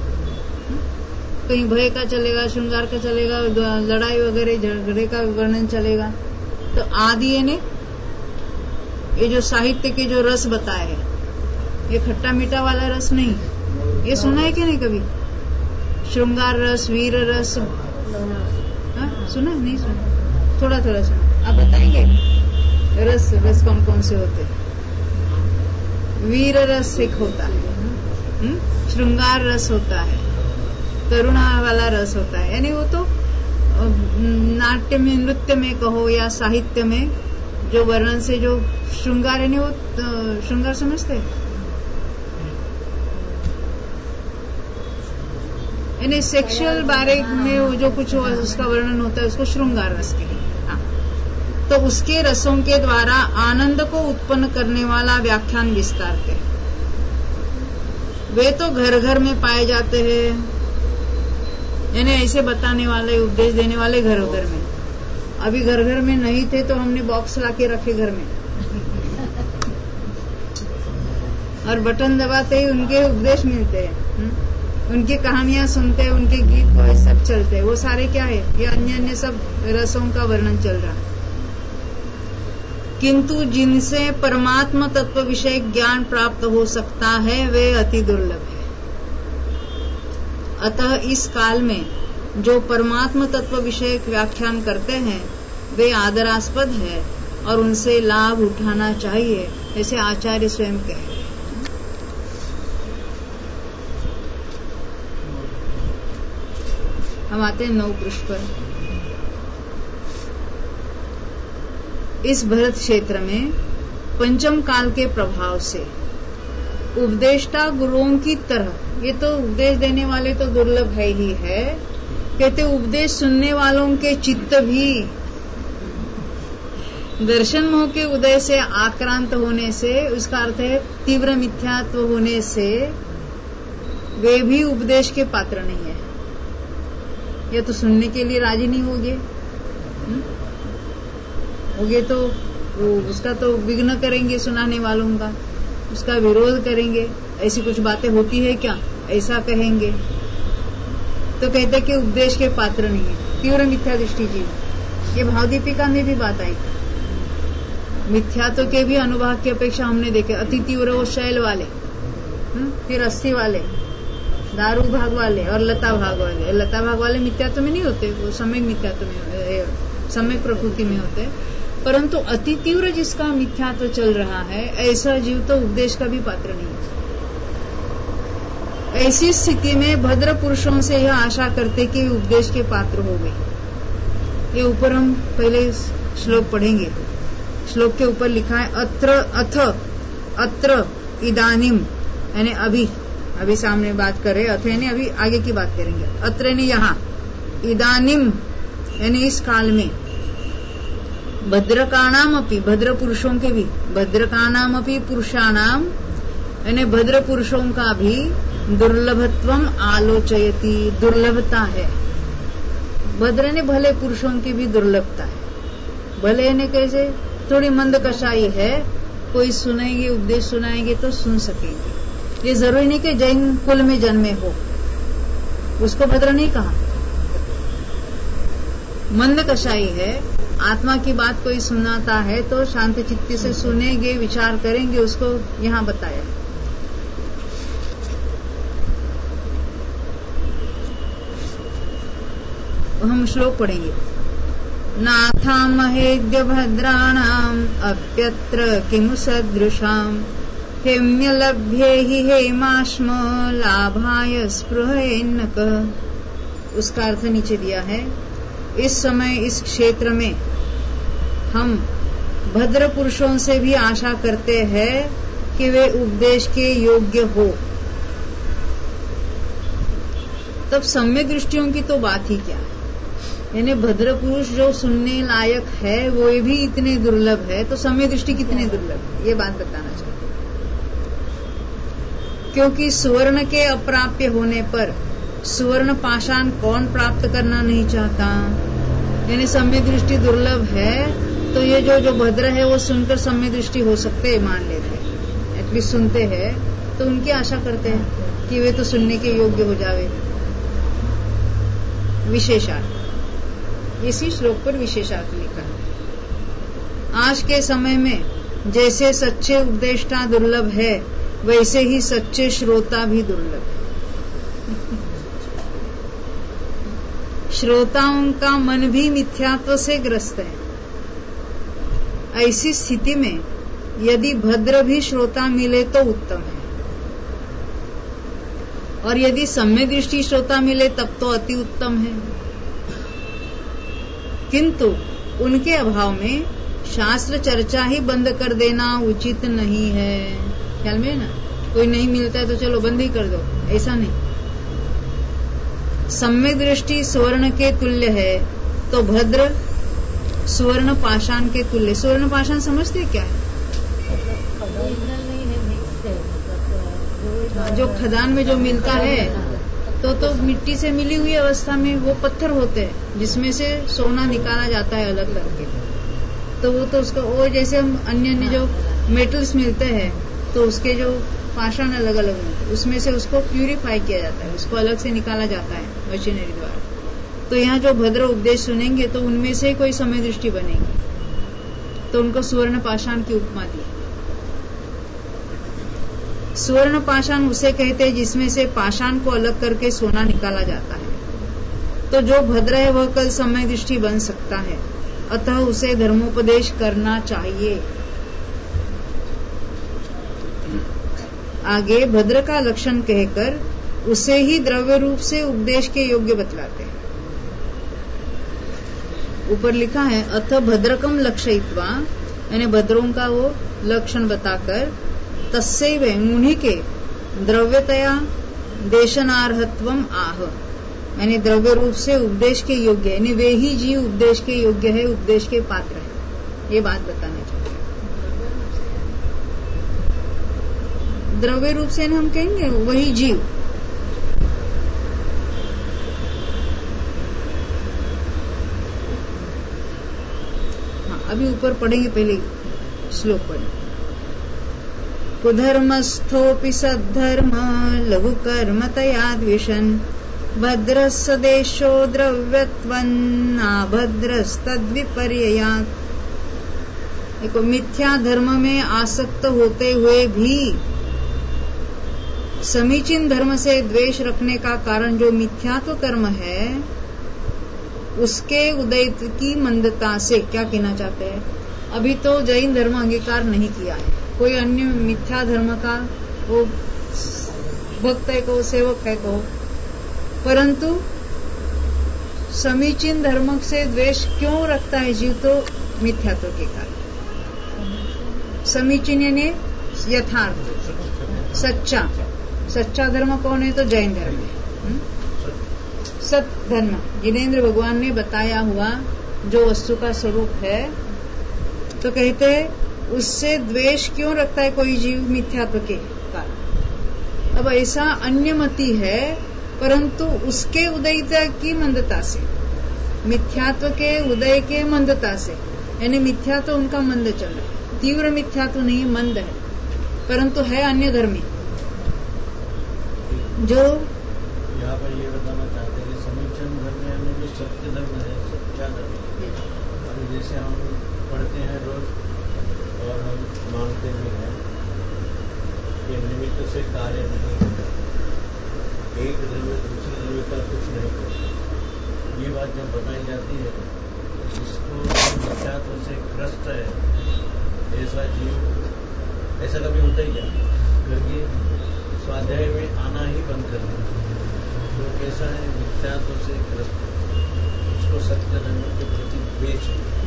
कहीं भय का चलेगा, श्रृंगार का चलेगा, लड़ाई वगैरह झगड़े का वर्णन चलेगा। तो आदि ने ये जो साहित्य के जो रस बताए हैं, ये खट्टा मीठा वाला रस नहीं, ये सुना है क्या नहीं कभी? श्रृंगार रस, वीर रस, सुना नहीं? सुना, थोड़ा थोड़ा सुना। आप बताएंगे रस कौन कौन से होते? वीर रस एक होता है, श्रृंगार रस होता है, करुणा वाला रस होता है, यानी वो तो नाट्य में, नृत्य में कहो या साहित्य में जो वर्णन से जो श्रृंगार है, वो श्रृंगार समझते हैं, यानी सेक्सुअल बारे में वो जो कुछ उसका वर्णन होता है, उसको श्रृंगार रस कहते हैं। तो उसके रसों के द्वारा आनंद को उत्पन्न करने वाला व्याख्यान विस्तारते हैं। वे तो घर घर में पाए जाते हैं, यानी ऐसे बताने वाले, उपदेश देने वाले घर घर में। अभी घर घर में नहीं थे तो हमने बॉक्स लाके रखे घर में, और बटन दबाते ही उनके उपदेश मिलते हैं, उनकी कहानियां सुनते हैं, उनके गीत सब चलते हैं। वो सारे क्या है? ये अन्य अन्य सब रसों का वर्णन चल रहा है। किंतु जिनसे परमात्मा तत्व विषय ज्ञान प्राप्त हो सकता है वे अति दुर्लभ है। अतः इस काल में जो परमात्मा तत्व विषय व्याख्यान करते हैं वे आदरास्पद है और उनसे लाभ उठाना चाहिए, ऐसे आचार्य स्वयं कह रहे हैं। हम आते हैं 9 पृष्ठ पर। इस भरत क्षेत्र में पंचम काल के प्रभाव से उपदेष्टा गुरुओं की तरह, ये तो उपदेश देने वाले तो दुर्लभ है ही है, कहते उपदेश सुनने वालों के चित्त भी दर्शन मोह के उदय से आक्रांत होने से, उसका अर्थ है तीव्र मिथ्यात्व होने से वे भी उपदेश के पात्र नहीं है। या तो सुनने के लिए राजी नहीं होगे तो उसका तो विघ्न करेंगे, सुनाने वालों का उसका विरोध करेंगे। ऐसी कुछ बातें होती है क्या, ऐसा कहेंगे तो कहते कि उपदेश के पात्र नहीं है। तीव्र मिथ्या दृष्टि जीव, ये भावदीपिका में भी बात आई। मिथ्यात्व के भी अनुभाग की अपेक्षा हमने देखे। अति तीव्र वो शैल वाले, फिर अस्थि वाले, दारू भाग वाले और लता भाग वाले। लता भाग वाले मिथ्यात्व में नहीं होते, वो सम्यक मिथ्यात्व में, सम्यक प्रकृति में होते। परंतु अति तीव्र जिसका मिथ्यात्व चल रहा है, ऐसा जीव तो उपदेश का भी पात्र नहीं है। ऐसी स्थिति में भद्र पुरुषों से यह आशा करते कि उपदेश के पात्र हो गए। ये ऊपर हम पहले श्लोक पढ़ेंगे। श्लोक के ऊपर लिखा है अत्र इदानीम, यानी अभी सामने बात कर रहे, अथ यानी अभी आगे की बात करेंगे। अत्र यानी यहाँ, इदानीम यानी इस काल में, भद्रकाणाम अपि, भद्र पुरुषों के भी, भद्रकाणाम अपि पुरुषाणाम यानी भद्र पुरुषों का भी दुर्लभत्वम आलोचयति, दुर्लभता है। भद्र ने भले पुरुषों की भी दुर्लभता है। भले ने कैसे, थोड़ी मंद कषाई है, कोई सुनाएंगे, उपदेश सुनाएंगे तो सुन सकेंगे। ये जरूरी नहीं कि जैन कुल में जन्मे हो, उसको भद्र नहीं कहा। मंद कषाई है, आत्मा की बात कोई सुनाता है तो शांत चित्त से सुनेंगे, विचार करेंगे, उसको यहाँ बताया। हम श्लोक पढ़ेंगे। नाथामहेद्य भद्राणाम अप्यत्र किमु सदृशाम हेम्यलभ्ये हि हेमाश्म लाभाय स्पृहेन्नक। उसका अर्थ नीचे दिया है। इस समय इस क्षेत्र में हम भद्र पुरुषों से भी आशा करते हैं कि वे उपदेश के योग्य हो। तब सम्यक दृष्टियों की तो बात ही क्या है, यानी भद्र पुरुष जो सुनने लायक है वो भी इतने दुर्लभ है, तो सम्यक दृष्टि कितने दुर्लभ है, ये बात बताना चाहिए। क्योंकि सुवर्ण के अप्राप्य होने पर सुवर्ण पाषाण कौन प्राप्त करना नहीं चाहता। यानी सम्यक दृष्टि दुर्लभ है तो ये जो भद्र है वो सुनकर सम्यक दृष्टि हो सकते हैं, मान लेते हैं, एटलीस्ट सुनते हैं, तो उनकी आशा करते हैं कि वे तो सुनने के योग्य हो जावे। विशेषार्थ, इसी श्लोक पर विशेषार्थ लिखा है। आज के समय में जैसे सच्चे उपदेष्टा दुर्लभ है, वैसे ही सच्चे श्रोता भी दुर्लभ है। श्रोताओं का मन भी मिथ्यात्व से ग्रस्त है। ऐसी स्थिति में यदि भद्र भी श्रोता मिले तो उत्तम है, और यदि सम्यक दृष्टि श्रोता मिले तब तो अति उत्तम है। किंतु उनके अभाव में शास्त्र चर्चा ही बंद कर देना उचित नहीं है। ख्याल में है ना, कोई नहीं मिलता है तो चलो बंद ही कर दो, ऐसा नहीं। सम्यक दृष्टि सुवर्ण के तुल्य है तो भद्र सुवर्ण पाषाण के तुल्य। सुवर्ण पाषाण समझते क्या है? जो खदान में जो मिलता है तो मिट्टी से मिली हुई अवस्था में वो पत्थर होते हैं जिसमें से सोना निकाला जाता है अलग करके। तो वो तो उसका वो जैसे हम अन्य जो मेटल्स मिलते हैं तो उसके जो पाषाण अलग अलग होते हैं, उसमें से उसको प्यूरिफाई किया जाता है, उसको अलग से निकाला जाता है मशीनरी द्वारा। तो यहाँ जो भद्र उपदेश सुनेंगे तो उनमें से कोई समय दृष्टि बनेगी, तो उनको सुवर्ण पाषाण की उपमा दी। सुवर्ण पाषाण उसे कहते हैं जिसमें से पाषाण को अलग करके सोना निकाला जाता है। तो जो भद्र है वह कल समय दृष्टि बन सकता है, अतः उसे धर्मोपदेश करना चाहिए। आगे भद्र का लक्षण कहकर उसे ही द्रव्य रूप से उपदेश के योग्य बतलाते हैं। ऊपर लिखा है अथ भद्रकम लक्षयित्वा, यानी भद्रों का वो लक्षण बताकर तस्सैव उन्हीं के द्रव्यतया देशनार्हत्वम आह, यानी द्रव्य रूप से उपदेश के योग्य, यानी वे ही जीव उपदेश के योग्य है, उपदेश के पात्र है, ये बात बताना चाहिए। द्रव्य रूप से हम कहेंगे वही जीव, ऊपर पढ़ेंगे, पहले श्लोक पढ़ें। कुधर्मस्थोऽपि सद्धर्म लघु कर्म तया द्विषन् भद्रस्य देशो द्रव्यत्वन्नाभद्रस्तद्विपर्ययात्। देखो, मिथ्या धर्म में आसक्त होते हुए भी समीचीन धर्म से द्वेष रखने का कारण जो मिथ्यात्व कर्म है, उसके उदयित्व की मंदता से क्या कहना चाहते हैं? अभी तो जैन धर्म अंगीकार नहीं किया है, कोई अन्य मिथ्या धर्म का वो भक्त है को, सेवक है को, परंतु समीचीन धर्म से द्वेष क्यों रखता है जीव? तो मिथ्यात्व के कारण। समीचीन यानी यथार्थ, सच्चा। सच्चा धर्म कौन है? तो जैन धर्म है। सत धर्म जिनेन्द्र भगवान ने बताया हुआ जो वस्तु का स्वरूप है, तो कहते हैं उससे द्वेष क्यों रखता है कोई जीव? मिथ्यात्व के कारण। अब ऐसा अन्यमति है, परंतु उसके उदयता की मंदता से, मिथ्यात्व के उदय के मंदता से, यानी मिथ्यात्व उनका मंद चल रहा है, तीव्र मिथ्यात्व नहीं, मंद है, परंतु है अन्य धर्मी। जो यहाँ पर ये बताना चाहते हैं कि समीचीन धर्म यानी जो सत्य धर्म है, सच्चा धर्म। और जैसे हम पढ़ते हैं रोज और हम मानते भी हैं कि निमित्त से कार्य नहीं होता, एक द्रव्य दूसरे द्रव्य का कुछ नहीं करता। ये बात जब बताई जाती है, जिसको मिथ्यात्व से ग्रस्त है ऐसा जीव, ऐसा कभी होता ही क्या? क्योंकि स्वाध्याय में आना ही बंद कर दिया। तो कैसा है? मिथ्यात्व से ग्रस्त, उसको सत्य धर्म के प्रति द्वेष,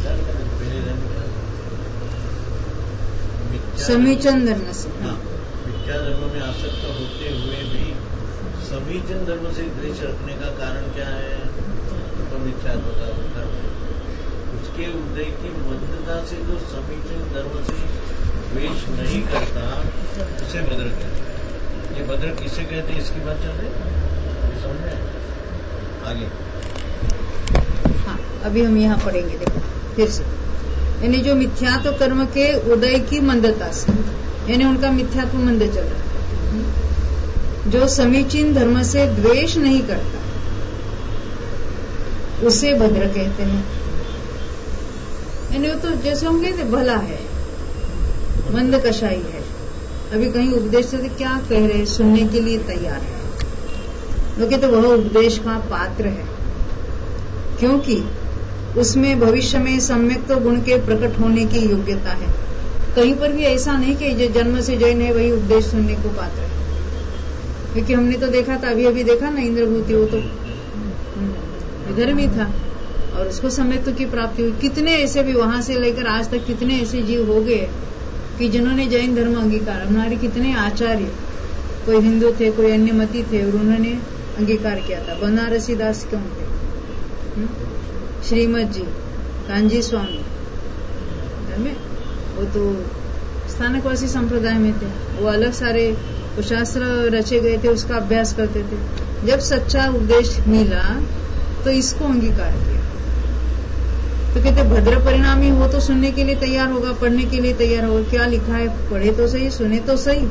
समीचीन धर्म से, मिथ्या धर्म में आसक्त होते हुए भी समीचीन धर्म से द्वेष रखने का कारण क्या है? तो मिथ्यात्व का कर्म है। उसके उदय की मंदता से जो समीचीन धर्म से द्वेष नहीं करता, उसे भद्र कहते हैं। ये भद्र किसे कहते हैं? इसकी बात चल रही है, समझ में? आगे हाँ, अभी हम यहाँ पढ़ेंगे। देखो फिर से, यानी जो मिथ्यात्व कर्म के उदय की मंदता से, यानी उनका मिथ्यात्व मंद चल रहा है, जो समीचीन धर्म से द्वेष नहीं करता, उसे भद्र कहते हैं। यानी वो तो जैसे हम कहते भला है, मंद कषाई है, अभी कहीं उपदेश से क्या कह रहे, सुनने के लिए तैयार है, वो कहते वह उपदेश का पात्र है, क्योंकि उसमें भविष्य में सम्यक तो गुण के प्रकट होने की योग्यता है। कहीं पर भी ऐसा नहीं कि जो जन्म से जैन है वही उपदेश सुनने को पात्र है, क्योंकि हमने तो देखा था, अभी देखा ना, इंद्रभूति, वो तो इधर भी था और उसको सम्यक की प्राप्ति हुई। कितने ऐसे भी वहां से लेकर आज तक कितने ऐसे जीव हो गए कि जिन्होंने जैन धर्म अंगीकार, हमारे कितने आचार्य, कोई हिंदू थे, कोई अन्य मती थे, और उन्होंने अंगीकार किया था। बनारसी दास क्यों थे, श्रीमद जी, कांजी स्वामी, वो तो स्थानकवासी संप्रदाय में थे, वो अलग सारे वो शास्त्र रचे गए थे, उसका अभ्यास करते थे। जब सच्चा उपदेश मिला तो इसको अंगीकार किया। तो कहते भद्र परिणामी हो तो सुनने के लिए तैयार होगा, पढ़ने के लिए तैयार होगा। क्या लिखा है, पढ़े तो सही, सुने तो सही।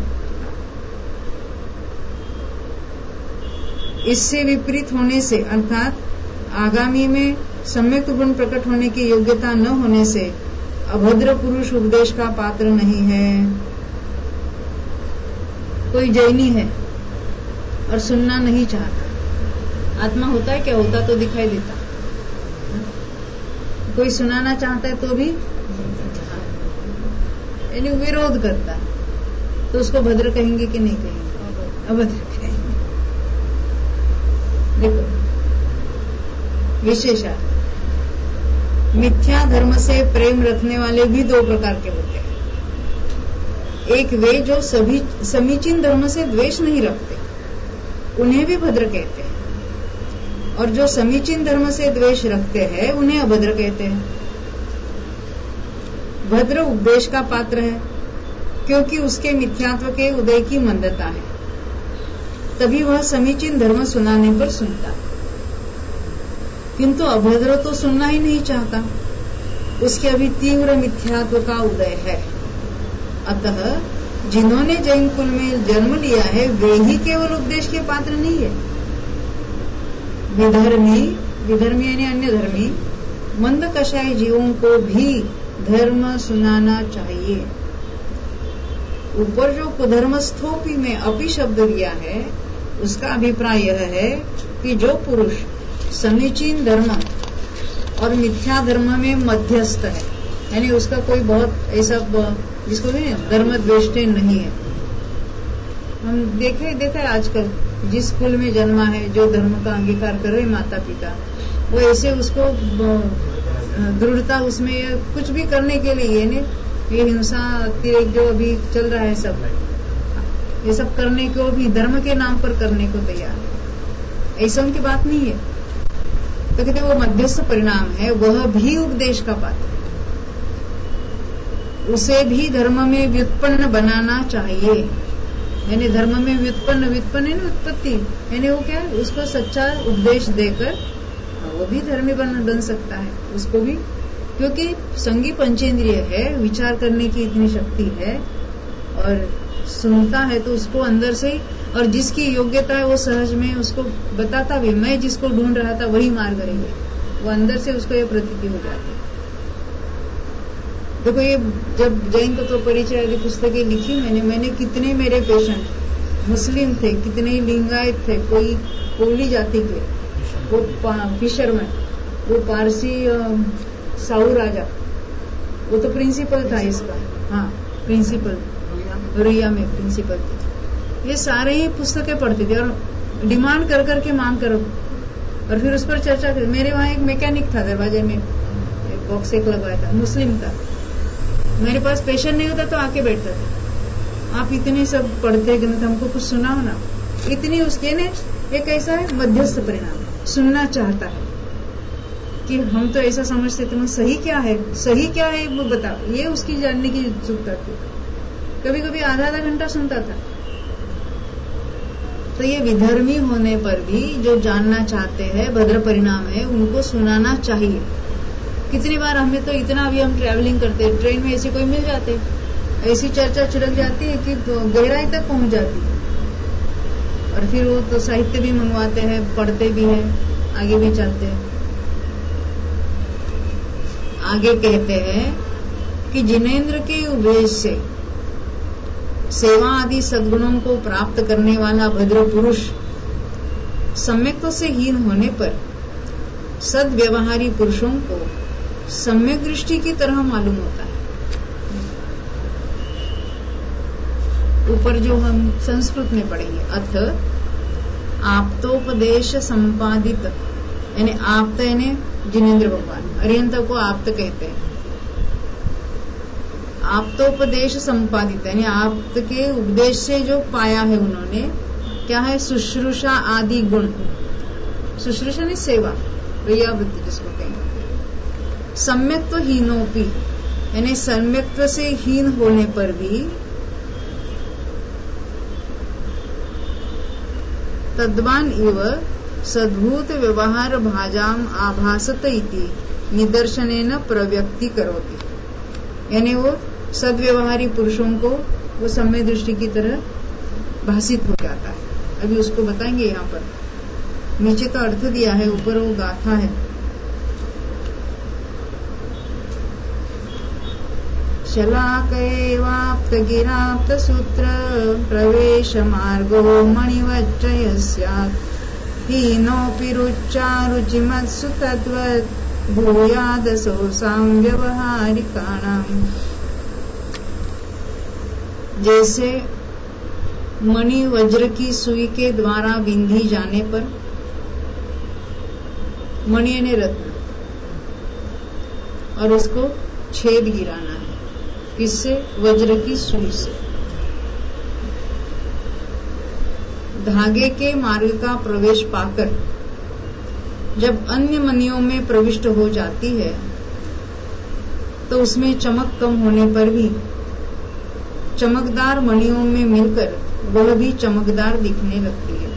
इससे विपरीत होने से, अर्थात आगामी में सम्यक गुण प्रकट होने की योग्यता न होने से अभद्र पुरुष उपदेश का पात्र नहीं है। कोई जैनी है और सुनना नहीं चाहता, आत्मा होता है क्या? होता तो दिखाई देता। कोई सुनाना चाहता है तो भी यानी विरोध करता है, तो उसको भद्र कहेंगे कि नहीं कहेंगे? अभद्र कहेंगे। देखो विशेषा, मिथ्या धर्म से प्रेम रखने वाले भी दो प्रकार के होते हैं। एक वे जो सभी समीचीन धर्म से द्वेष नहीं रखते, उन्हें भी भद्र कहते हैं, और जो समीचीन धर्म से द्वेष रखते हैं उन्हें अभद्र कहते हैं। भद्र उपदेश का पात्र है क्योंकि उसके मिथ्यात्व के उदय की मंदता है, तभी वह समीचीन धर्म सुनाने पर सुनता है। किंतु अभद्र तो सुनना ही नहीं चाहता, उसके अभी तीव्र मिथ्यात्व का उदय है। अतः जिन्होंने जैन कुल में जन्म लिया है वे ही केवल उपदेश के पात्र नहीं है। विधर्मी यानी अन्य धर्मी मंद कषाय जीवों को भी धर्म सुनाना चाहिए। ऊपर जो कुधर्मस्थोपी में अपि शब्द दिया है उसका अभिप्राय यह है कि जो पुरुष समीचीन धर्म और मिथ्या धर्म में मध्यस्थ है, यानी उसका कोई बहुत ऐसा जिसको नहीं धर्म द्वेष्टे नहीं है। हम देखा है आजकल जिस स्कूल में जन्मा है, जो धर्म का अंगीकार कर रहे माता पिता, वो ऐसे उसको दृढ़ता उसमें कुछ भी करने के लिए ये हिंसा अतिरेक जो अभी चल रहा है सब, ये सब करने को भी धर्म के नाम पर करने को तैयार है। ऐसा उनकी बात नहीं है। तो कहते वो मध्यस्थ परिणाम है, वह भी उपदेश का पात्र, उसे भी धर्म में व्युत्पन्न बनाना चाहिए। यानी धर्म में व्युत्पन्न है ना, उत्पत्ति, यानी वो क्या है, उसको सच्चा उपदेश देकर वो भी धर्मी बन सकता है उसको भी, क्योंकि संगी पंचेंद्रिय है, विचार करने की इतनी शक्ति है और सुनता है तो उसको अंदर से, और जिसकी योग्यता है वो सहज में उसको बताता भी, मैं जिसको ढूंढ रहा था वही मार्ग है, वो अंदर से उसको ये प्रतीति हो जाती है। देखो ये जब जैन तत्व परिचय आदि पुस्तकें लिखी मैंने कितने मेरे पेशेंट मुस्लिम थे, कितने लिंगायत थे, कोई कोली जाति के, वो फिशरमैन, वो पारसी साहू राजा, वो तो प्रिंसिपल था इसका, हाँ प्रिंसिपल रुइया में प्रिंसिपल थे। ये सारे ही पुस्तकें पढ़ते थे और डिमांड कर करके मांग करो और फिर उस पर चर्चा कर। मेरे वहाँ एक मैकेनिक था, दरवाजे में एक बॉक्स एक लगवाया था, मुस्लिम था, मेरे पास पेशेंट नहीं होता तो आके बैठता था, आप इतने सब पढ़ते ग्रंथ, हमको कुछ सुनाओ ना। इतनी उसके ने एक ऐसा है मध्यस्थ परिणाम, सुनना चाहता है कि हम तो ऐसा समझते थे, सही क्या है वो बताओ, ये उसकी जानने की उत्सुकता थी। कभी कभी आधा घंटा सुनता था। तो ये विधर्मी होने पर भी जो जानना चाहते हैं भद्र परिणाम है, उनको सुनाना चाहिए। कितनी बार हमें तो इतना भी हम ट्रैवलिंग करते हैं, ट्रेन में ऐसे कोई मिल जाते, ऐसी चर्चा छिड़क जाती है कि गहराई तक पहुंच जाती है, और फिर वो तो साहित्य भी मंगवाते हैं, पढ़ते भी हैं, आगे भी चलते हैं। आगे कहते हैं कि जिनेंद्र के उपदेश से सेवा आदि सद्गुणों को प्राप्त करने वाला भद्र पुरुष सम्यक्त्व से हीन होने पर सद्व्यवहारी पुरुषों को सम्यक दृष्टि की तरह मालूम होता है। ऊपर जो हम संस्कृत में पढ़ेंगे, अथ आप्तोपदेश संपादित, यानी आप्त यानी जिनेंद्र भगवान, अरिहंत को आप्त कहते हैं। आप्तोपदेश संपादित यानी आप्त के उपदेश से जो पाया है उन्होंने, क्या है, शुश्रूषा आदि गुण। शुश्रूषा ने सेवा, प्रियावृत्ति जिसको कहेंगे। सम्यक्त्व हीनोपि यानी सम्यक्त्व से हीन होने पर भी तद्वान इव सद्भूत व्यवहार भाजाम आभासत इति निदर्शनेन प्रव्यक्ति करोति, यानी वो सद्व्यवहारी पुरुषों को वो सम्य दृष्टि की तरह भाषित हो जाता है। अभी उसको बताएंगे यहाँ पर, नीचे तो अर्थ दिया है, ऊपर वो गाथा है। शलाकैवाप्त गिराप्त सूत्र प्रवेश मार्गो मणिवज्जय स्यात् हीनोऽपि रुचारुचिमत्सु तद्वत् भूयादसोऽसां व्यवहारिकाणाम्। जैसे मणि वज्र की सुई के द्वारा बिंधी जाने पर, मणि यानी रत्न, और उसको छेद गिराना है, किससे, वज्र की सुई से। धागे के मार्ग का प्रवेश पाकर जब अन्य मणियों में प्रविष्ट हो जाती है तो उसमें चमक कम होने पर भी चमकदार मणियों में मिलकर वह भी चमकदार दिखने लगती है।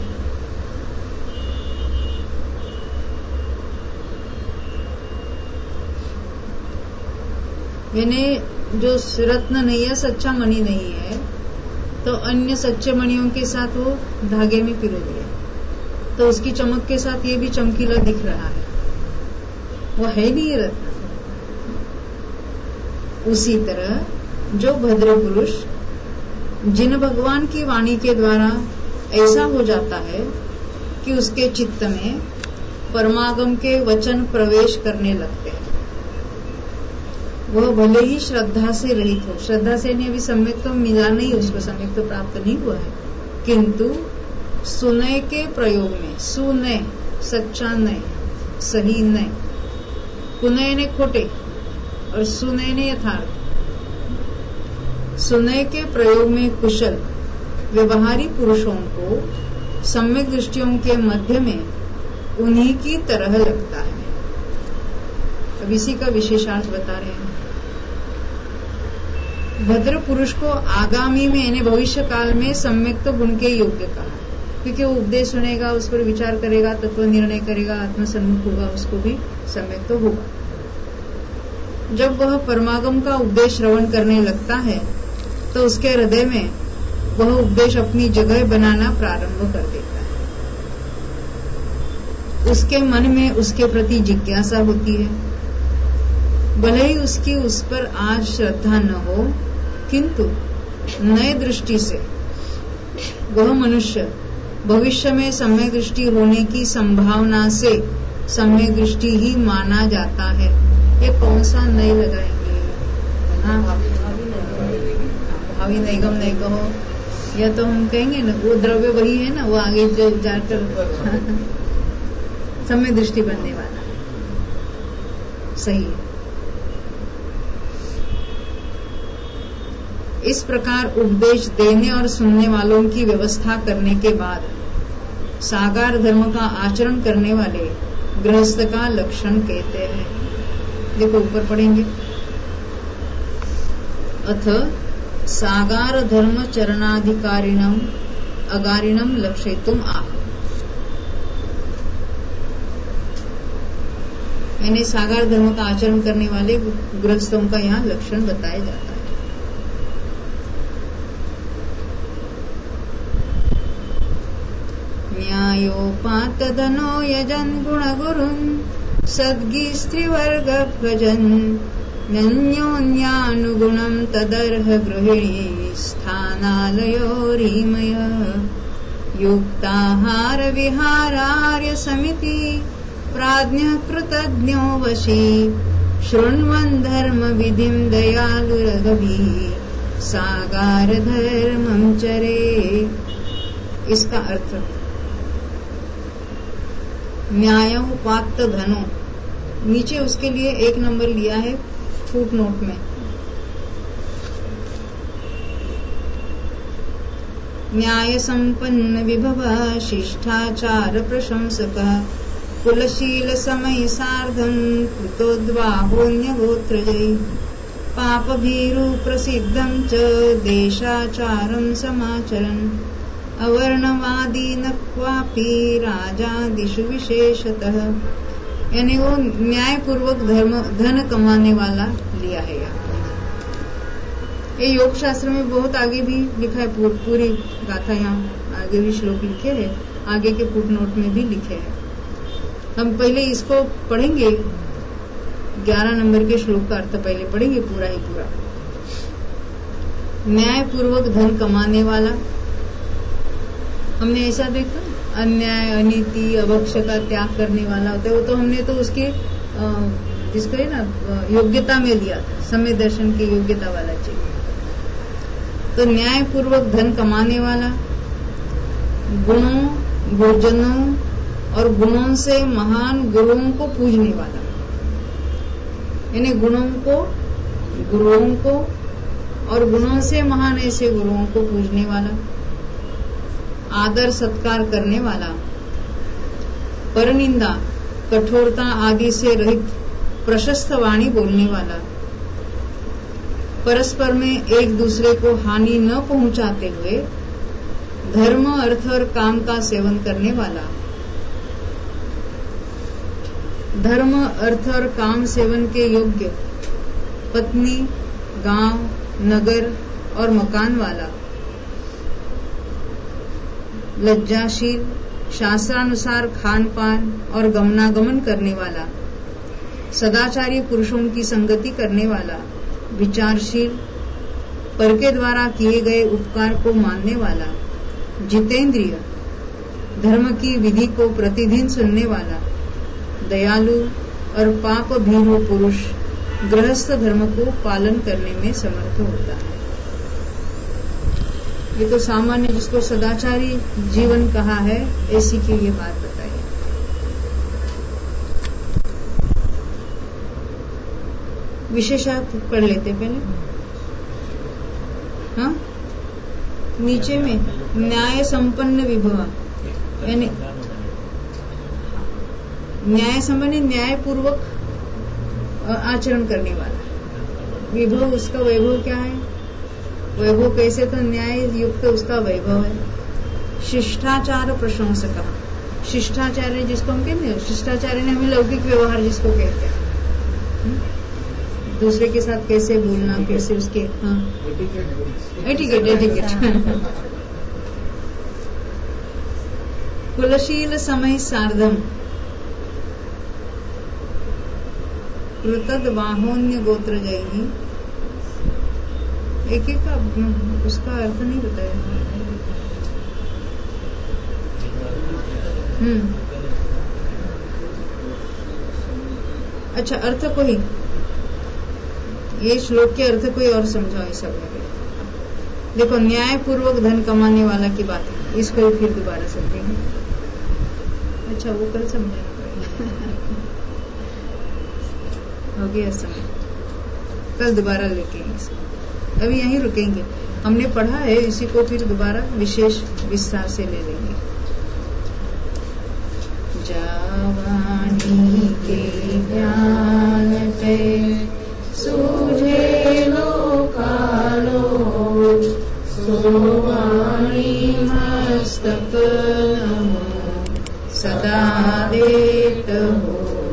यानी जो रत्न नहीं है, सच्चा मणि नहीं है, तो अन्य सच्चे मणियों के साथ वो धागे में पिरो दिया, तो उसकी चमक के साथ ये भी चमकीला दिख रहा है, वो है नहीं ये रत्न। उसी तरह जो भद्र पुरुष जिन भगवान की वाणी के द्वारा ऐसा हो जाता है कि उसके चित्त में परमागम के वचन प्रवेश करने लगते हैं, वह भले ही श्रद्धा से रहित हो, श्रद्धा से नहीं, अभी सम्यक तो मिला नहीं, उसको सम्यक तो प्राप्त नहीं हुआ है, किंतु सुनय के प्रयोग में, सुनय सच्चा नय, सही नय, कुनय ने खोटे और सुनय ने यथार्थ, सुनय के प्रयोग में कुशल व्यवहारी पुरुषों को सम्यक दृष्टियों के मध्य में उन्हीं की तरह लगता है। अब इसी का विशेषार्थ बता रहे हैं। भद्र पुरुष को आगामी में यानी भविष्य काल में सम्यक तो गुण के योग्य कहा, क्योंकि वो उपदेश सुनेगा, उस पर विचार करेगा, तत्व निर्णय करेगा, आत्मसन्मुख होगा, उसको भी सम्यक तो होगा। जब वह परमागम का उपदेश श्रवण करने लगता है तो उसके हृदय में वह उपदेश अपनी जगह बनाना प्रारंभ कर देता है। उसके मन में उसके प्रति जिज्ञासा होती है, भले ही उसकी उस पर आज श्रद्धा न हो, किंतु नए दृष्टि से वह मनुष्य भविष्य में सम्यक दृष्टि होने की संभावना से सम्यक दृष्टि ही माना जाता है। ये कौन सा नए लगाएंगे? हाँ, भावी नैगम नहीं कहो, या तो हम कहेंगे ना वो द्रव्य वही है ना, वो आगे जो जाकर सम्यक दृष्टि बनने वाला, सही है। इस प्रकार उपदेश देने और सुनने वालों की व्यवस्था करने के बाद साकार धर्म का आचरण करने वाले गृहस्थ का लक्षण कहते हैं। देखो ऊपर पढ़ेंगे, अथ साकार धर्म चरणाधिकारिणम अगारिणम लक्षयितुम आह, यानी साकार धर्म का आचरण करने वाले गृहस्थों का यहाँ लक्षण बताया जाता है। न्यायोपात धनो यजन गुण गुरुन् सद्गी स्त्रीवर्ग भजन न्योन्यानुगुणं तदर्ह गृहिणी स्थानालयोरीमय युक्ताहार विहारार्य समिति प्राज्ञ कृतज्ञो वशी शृण्वन् धर्म विधिं दयालुरगभि साकार धर्मं चरे। इसका अर्थ न्यायोपात्त धनो, नीचे उसके लिए 1 नंबर लिया है फुट नोट में। न्याय संपन्न विभव शिष्टाचार प्रशंसक कुलशील समय सार्धं कृतोद्वाहोन्य गोत्रजै पाप भीरु प्रसिद्धं च देशाचारं समाचरन् अवर्णवादी न क्वापि राजादिषु विशेषतः, यानी वो न्याय पूर्वक धन कमाने वाला लिया है। ये योग शास्त्र में बहुत आगे भी लिखा है, पूरी गाथा यहाँ आगे भी श्लोक लिखे हैं, आगे के फुटनोट में भी लिखे हैं। हम पहले इसको पढ़ेंगे, 11 नंबर के श्लोक का अर्थ पहले पढ़ेंगे पूरा ही पूरा। न्याय पूर्वक धन कमाने वाला, हमने ऐसा देखा अन्याय अनीति अभक्ष का त्याग करने वाला होता है, वो तो हमने तो उसके जिसको है ना योग्यता में लिया था, समय दर्शन की योग्यता वाला चाहिए। तो न्याय पूर्वक धन कमाने वाला, गुणों गुरुजनों और गुणों से महान गुरुओं को पूजने वाला, यानी गुणों को गुरुओं को और गुणों से महान ऐसे गुरुओं को पूजने वाला, आदर सत्कार करने वाला, परनिंदा कठोरता आदि से रहित प्रशस्त वाणी बोलने वाला, परस्पर में एक दूसरे को हानि न पहुंचाते हुए धर्म अर्थ और काम का सेवन करने वाला, धर्म अर्थ और काम सेवन के योग्य पत्नी, गांव, नगर और मकान वाला, लज्जाशील, शास्त्रानुसार खान पान और गमनागमन करने वाला, सदाचारी पुरुषों की संगति करने वाला, विचारशील, पर के द्वारा किए गए उपकार को मानने वाला, जितेंद्रिय, धर्म की विधि को प्रतिदिन सुनने वाला, दयालु और पाप भीरु पुरुष गृहस्थ धर्म को पालन करने में समर्थ होता है। ये तो सामान्य जिसको सदाचारी जीवन कहा है ऐसी की ये बात बताई। विशेषार्थ पढ़ लेते पहले। हाँ, नीचे में न्याय संपन्न विभव, यानी न्याय संपन्न, न्याय पूर्वक आचरण करने वाला। विभव, उसका वैभव क्या है? वैभव कैसे? तो न्याय युक्त उसका वैभव है। शिष्टाचार प्रशंसक, शिष्टाचार्य जिसको हम कहते हैं, शिष्टाचार्य ने हमें लौकिक व्यवहार जिसको कहते हैं, दूसरे के साथ कैसे बोलना, कैसे उसके, हाँ, एटिकेट। कुलशील समय सार्धम, कृतद बाहोन्य गोत्र जयी। एक एक का उसका अर्थ नहीं बताया। अच्छा, अर्थ कोई, ये श्लोक के अर्थ कोई और समझाओ इस सब। देखो, न्याय पूर्वक धन कमाने वाला की बात है, इसको फिर दोबारा समझेंगे। अच्छा, वो कल समझाना पड़ेगा। हो गया समय, कल दोबारा लेंगे इसको। अभी यहीं रुकेंगे, हमने पढ़ा है, इसी को फिर दोबारा विशेष विस्तार से ले लेंगे। जावानी के ज्ञान पे सूझे लो कालो, सोवाणी मस्तक नमो सदा देत हो।